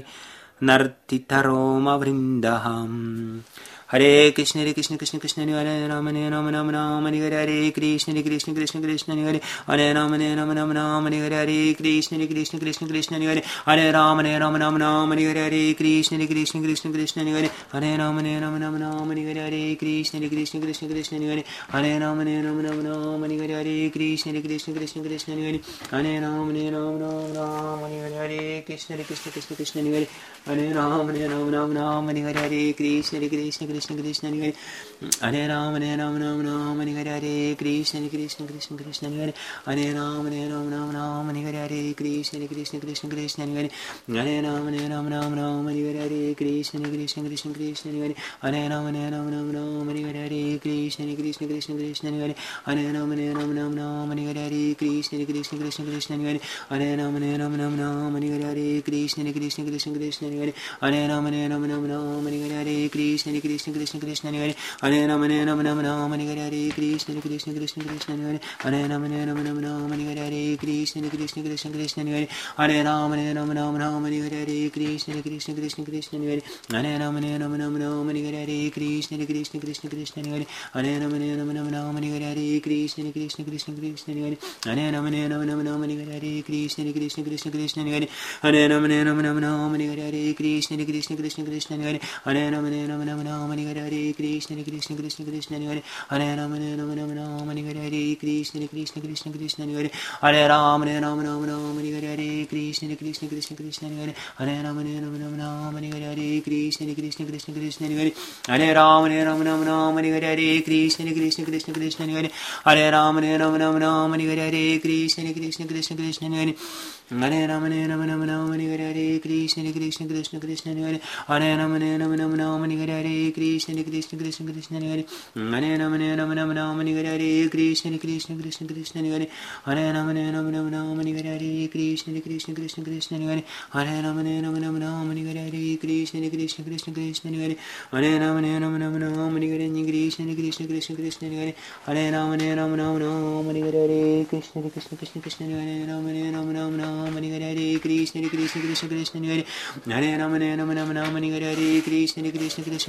nartitaroma vrindaham Hare Krishna Hare Krishna Krishna Krishna Hare Ram Hare Ram Ram Ram Hare Hare Krishna Hare Krishna Krishna Krishna Hare Hare Ram Hare Ram Ram Ram Hare Hare Krishna Hare Krishna Krishna Krishna Hare Hare Ram Hare Ram Ram Ram Hare Hare Krishna Hare Krishna Krishna Krishna Hare Hare Ram Hare Ram Ram Ram Hare Hare Krishna Hare Krishna Krishna Krishna Hare Hare Ram Hare Ram Ram Ram Hare Hare Krishna Hare Krishna Krishna Krishna Hare Hare Ram Hare Ram Ram Ram Hare Hare Krishna Hare Krishna Krishna Krishna Hare Hare Ram Hare Ram Ram Ram Hare Hare Krishna Hare Krishna Krishna Krishna Hare Hare Ram Hare Ram Ram Ram Hare Hare Krishna Hare Krishna Krishna Krishna Hare Hare Ram Hare Ram Ram Ram Hare Hare Krishna Hare Krishna Krishna Krishna Hare Hare Ram Hare Ram Ram Ram Hare Hare Krishna Hare Krishna Krishna Krishna Hare Hare Ram Hare Ram Ram Ram Hare Hare Krishna Hare Krishna Krishna Krishna Hare Hare Ram Hare Ram Ram Ram Hare Hare Krishna Hare Krishna Krishna Krishna Hare Hare Ram Hare Ram Ram Ram Hare Hare Krishna Hare Krishna Krishna Krishna Hare Hare Ram Hare Ram Ram Ram Hare Hare Krishna Hare Krishna Krishna Krishna Hare Hare Ram Hare Ram Ram Ram Hare Hare Krishna Hare Krishna Krishna Krishna Hare Hare Ram Hare Ram Ram Ram Hare Hare Krishna Hare Krishna Krishna Krishna Hare Hare Ram Hare Ram Ram Ram Hare Hare Krishna Hare Krishna Krishna Krishna Hare Hare Ram Hare Ram Ram Ram Hare Hare Krishna Hare Krishna Krishna Krishna Hare Hare Ram Hare Ram Ram Ram Hare Hare Krishna Hare Krishna Krishna Krishna Hare Hare Ram Hare Ram Ram Ram Hare Hare Krishna Hare Krishna Krishna Krishna Hare Hare Ram Hare Ram Ram Ram Hare Hare Krishna Hare Krishna Krishna Krishna Hare Hare Ram Hare Ram Ram Ram Hare Hare Krishna Hare Krishna Krishna Krishna Hare Hare Ram Hare Ram Ram Ram Hare Hare Krishna Hare Krishna Krishna Krishna Hare Hare Ram Hare Ram Ram Ram Hare Hare Krishna Hare Krishna Krishna Krishna Hare Hare Ram Hare Ram Ram Ram Hare Hare Krishna Hare Krishna Krishna Krishna Hare Hare Ram Hare Ram Ram Ram Hare Hare Krishna Hare Krishna Krishna Krishna Hare Hare Ram Hare Ram Ram Ram Hare Hare Krishna Hare Krishna Krishna Krishna Hare Hare Ram Hare Ram Ram Ram Hare Hare Krishna Hare Krishna Krishna Krishna Hare Hare Ram Hare Ram Ram Ram Hare Hare Krishna Hare Krishna Krishna Krishna Hare Hare Ram Hare Ram Ram Ram Hare Hare Krishna Hare Krishna Krishna Krishna Hare Hare Ram Hare Ram Ram Ram Hare Hare Krishna Hare Krishna Krishna Krishna Hare Hare Ram Hare Ram Ram Ram Hare Hare Krishna Hare Krishna Krishna Krishna Hare Hare Ram Hare Ram Ram Ram Hare Hare Krishna Hare Krishna Krishna Krishna Hare Hare Ram Hare Ram Ram Ram Hare Hare Krishna Hare Krishna Krishna Krishna Hare Ram Hare Ram Ram Ram Hare Hare Krishna Hare Krishna Krishna Krishna Hare Hare Ram Hare Ram Ram Ram Hare Hare Krishna Hare Krishna Krishna Krishna Hare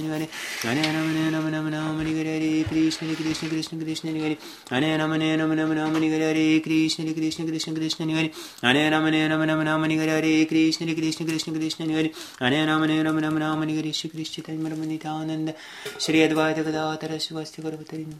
Hare Hare Rama Hare Rama Rama Rama Hare Hare Krishna Hare Krishna Krishna Krishna Hare Hare Hare Rama Hare Rama Rama Rama Hare Hare Krishna Hare Krishna Krishna Krishna Hare Hare Hare Rama Hare Rama Rama Rama Hare Hare Krishna Hare Krishna Krishna Krishna Hare Hare Hare Rama Hare Rama Rama Rama Hare Hare Shri Krishna Chaitanya Nityananda Shri Advaita Gadadhara Srivasti Gaurabhatarin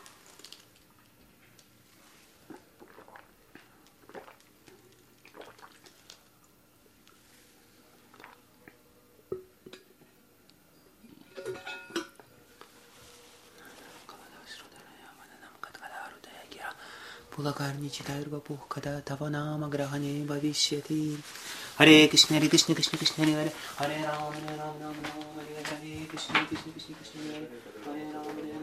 Pulakarni Chitayurvapuh Kada Tavanama Grahane Bhavishyati Hare Krishna Hare Krishna Krishna Krishna Hare Hare Hare Rama Hare Rama Rama Rama Hare Hare Krishna Krishna Krishna Krishna Hare Hare Hare Rama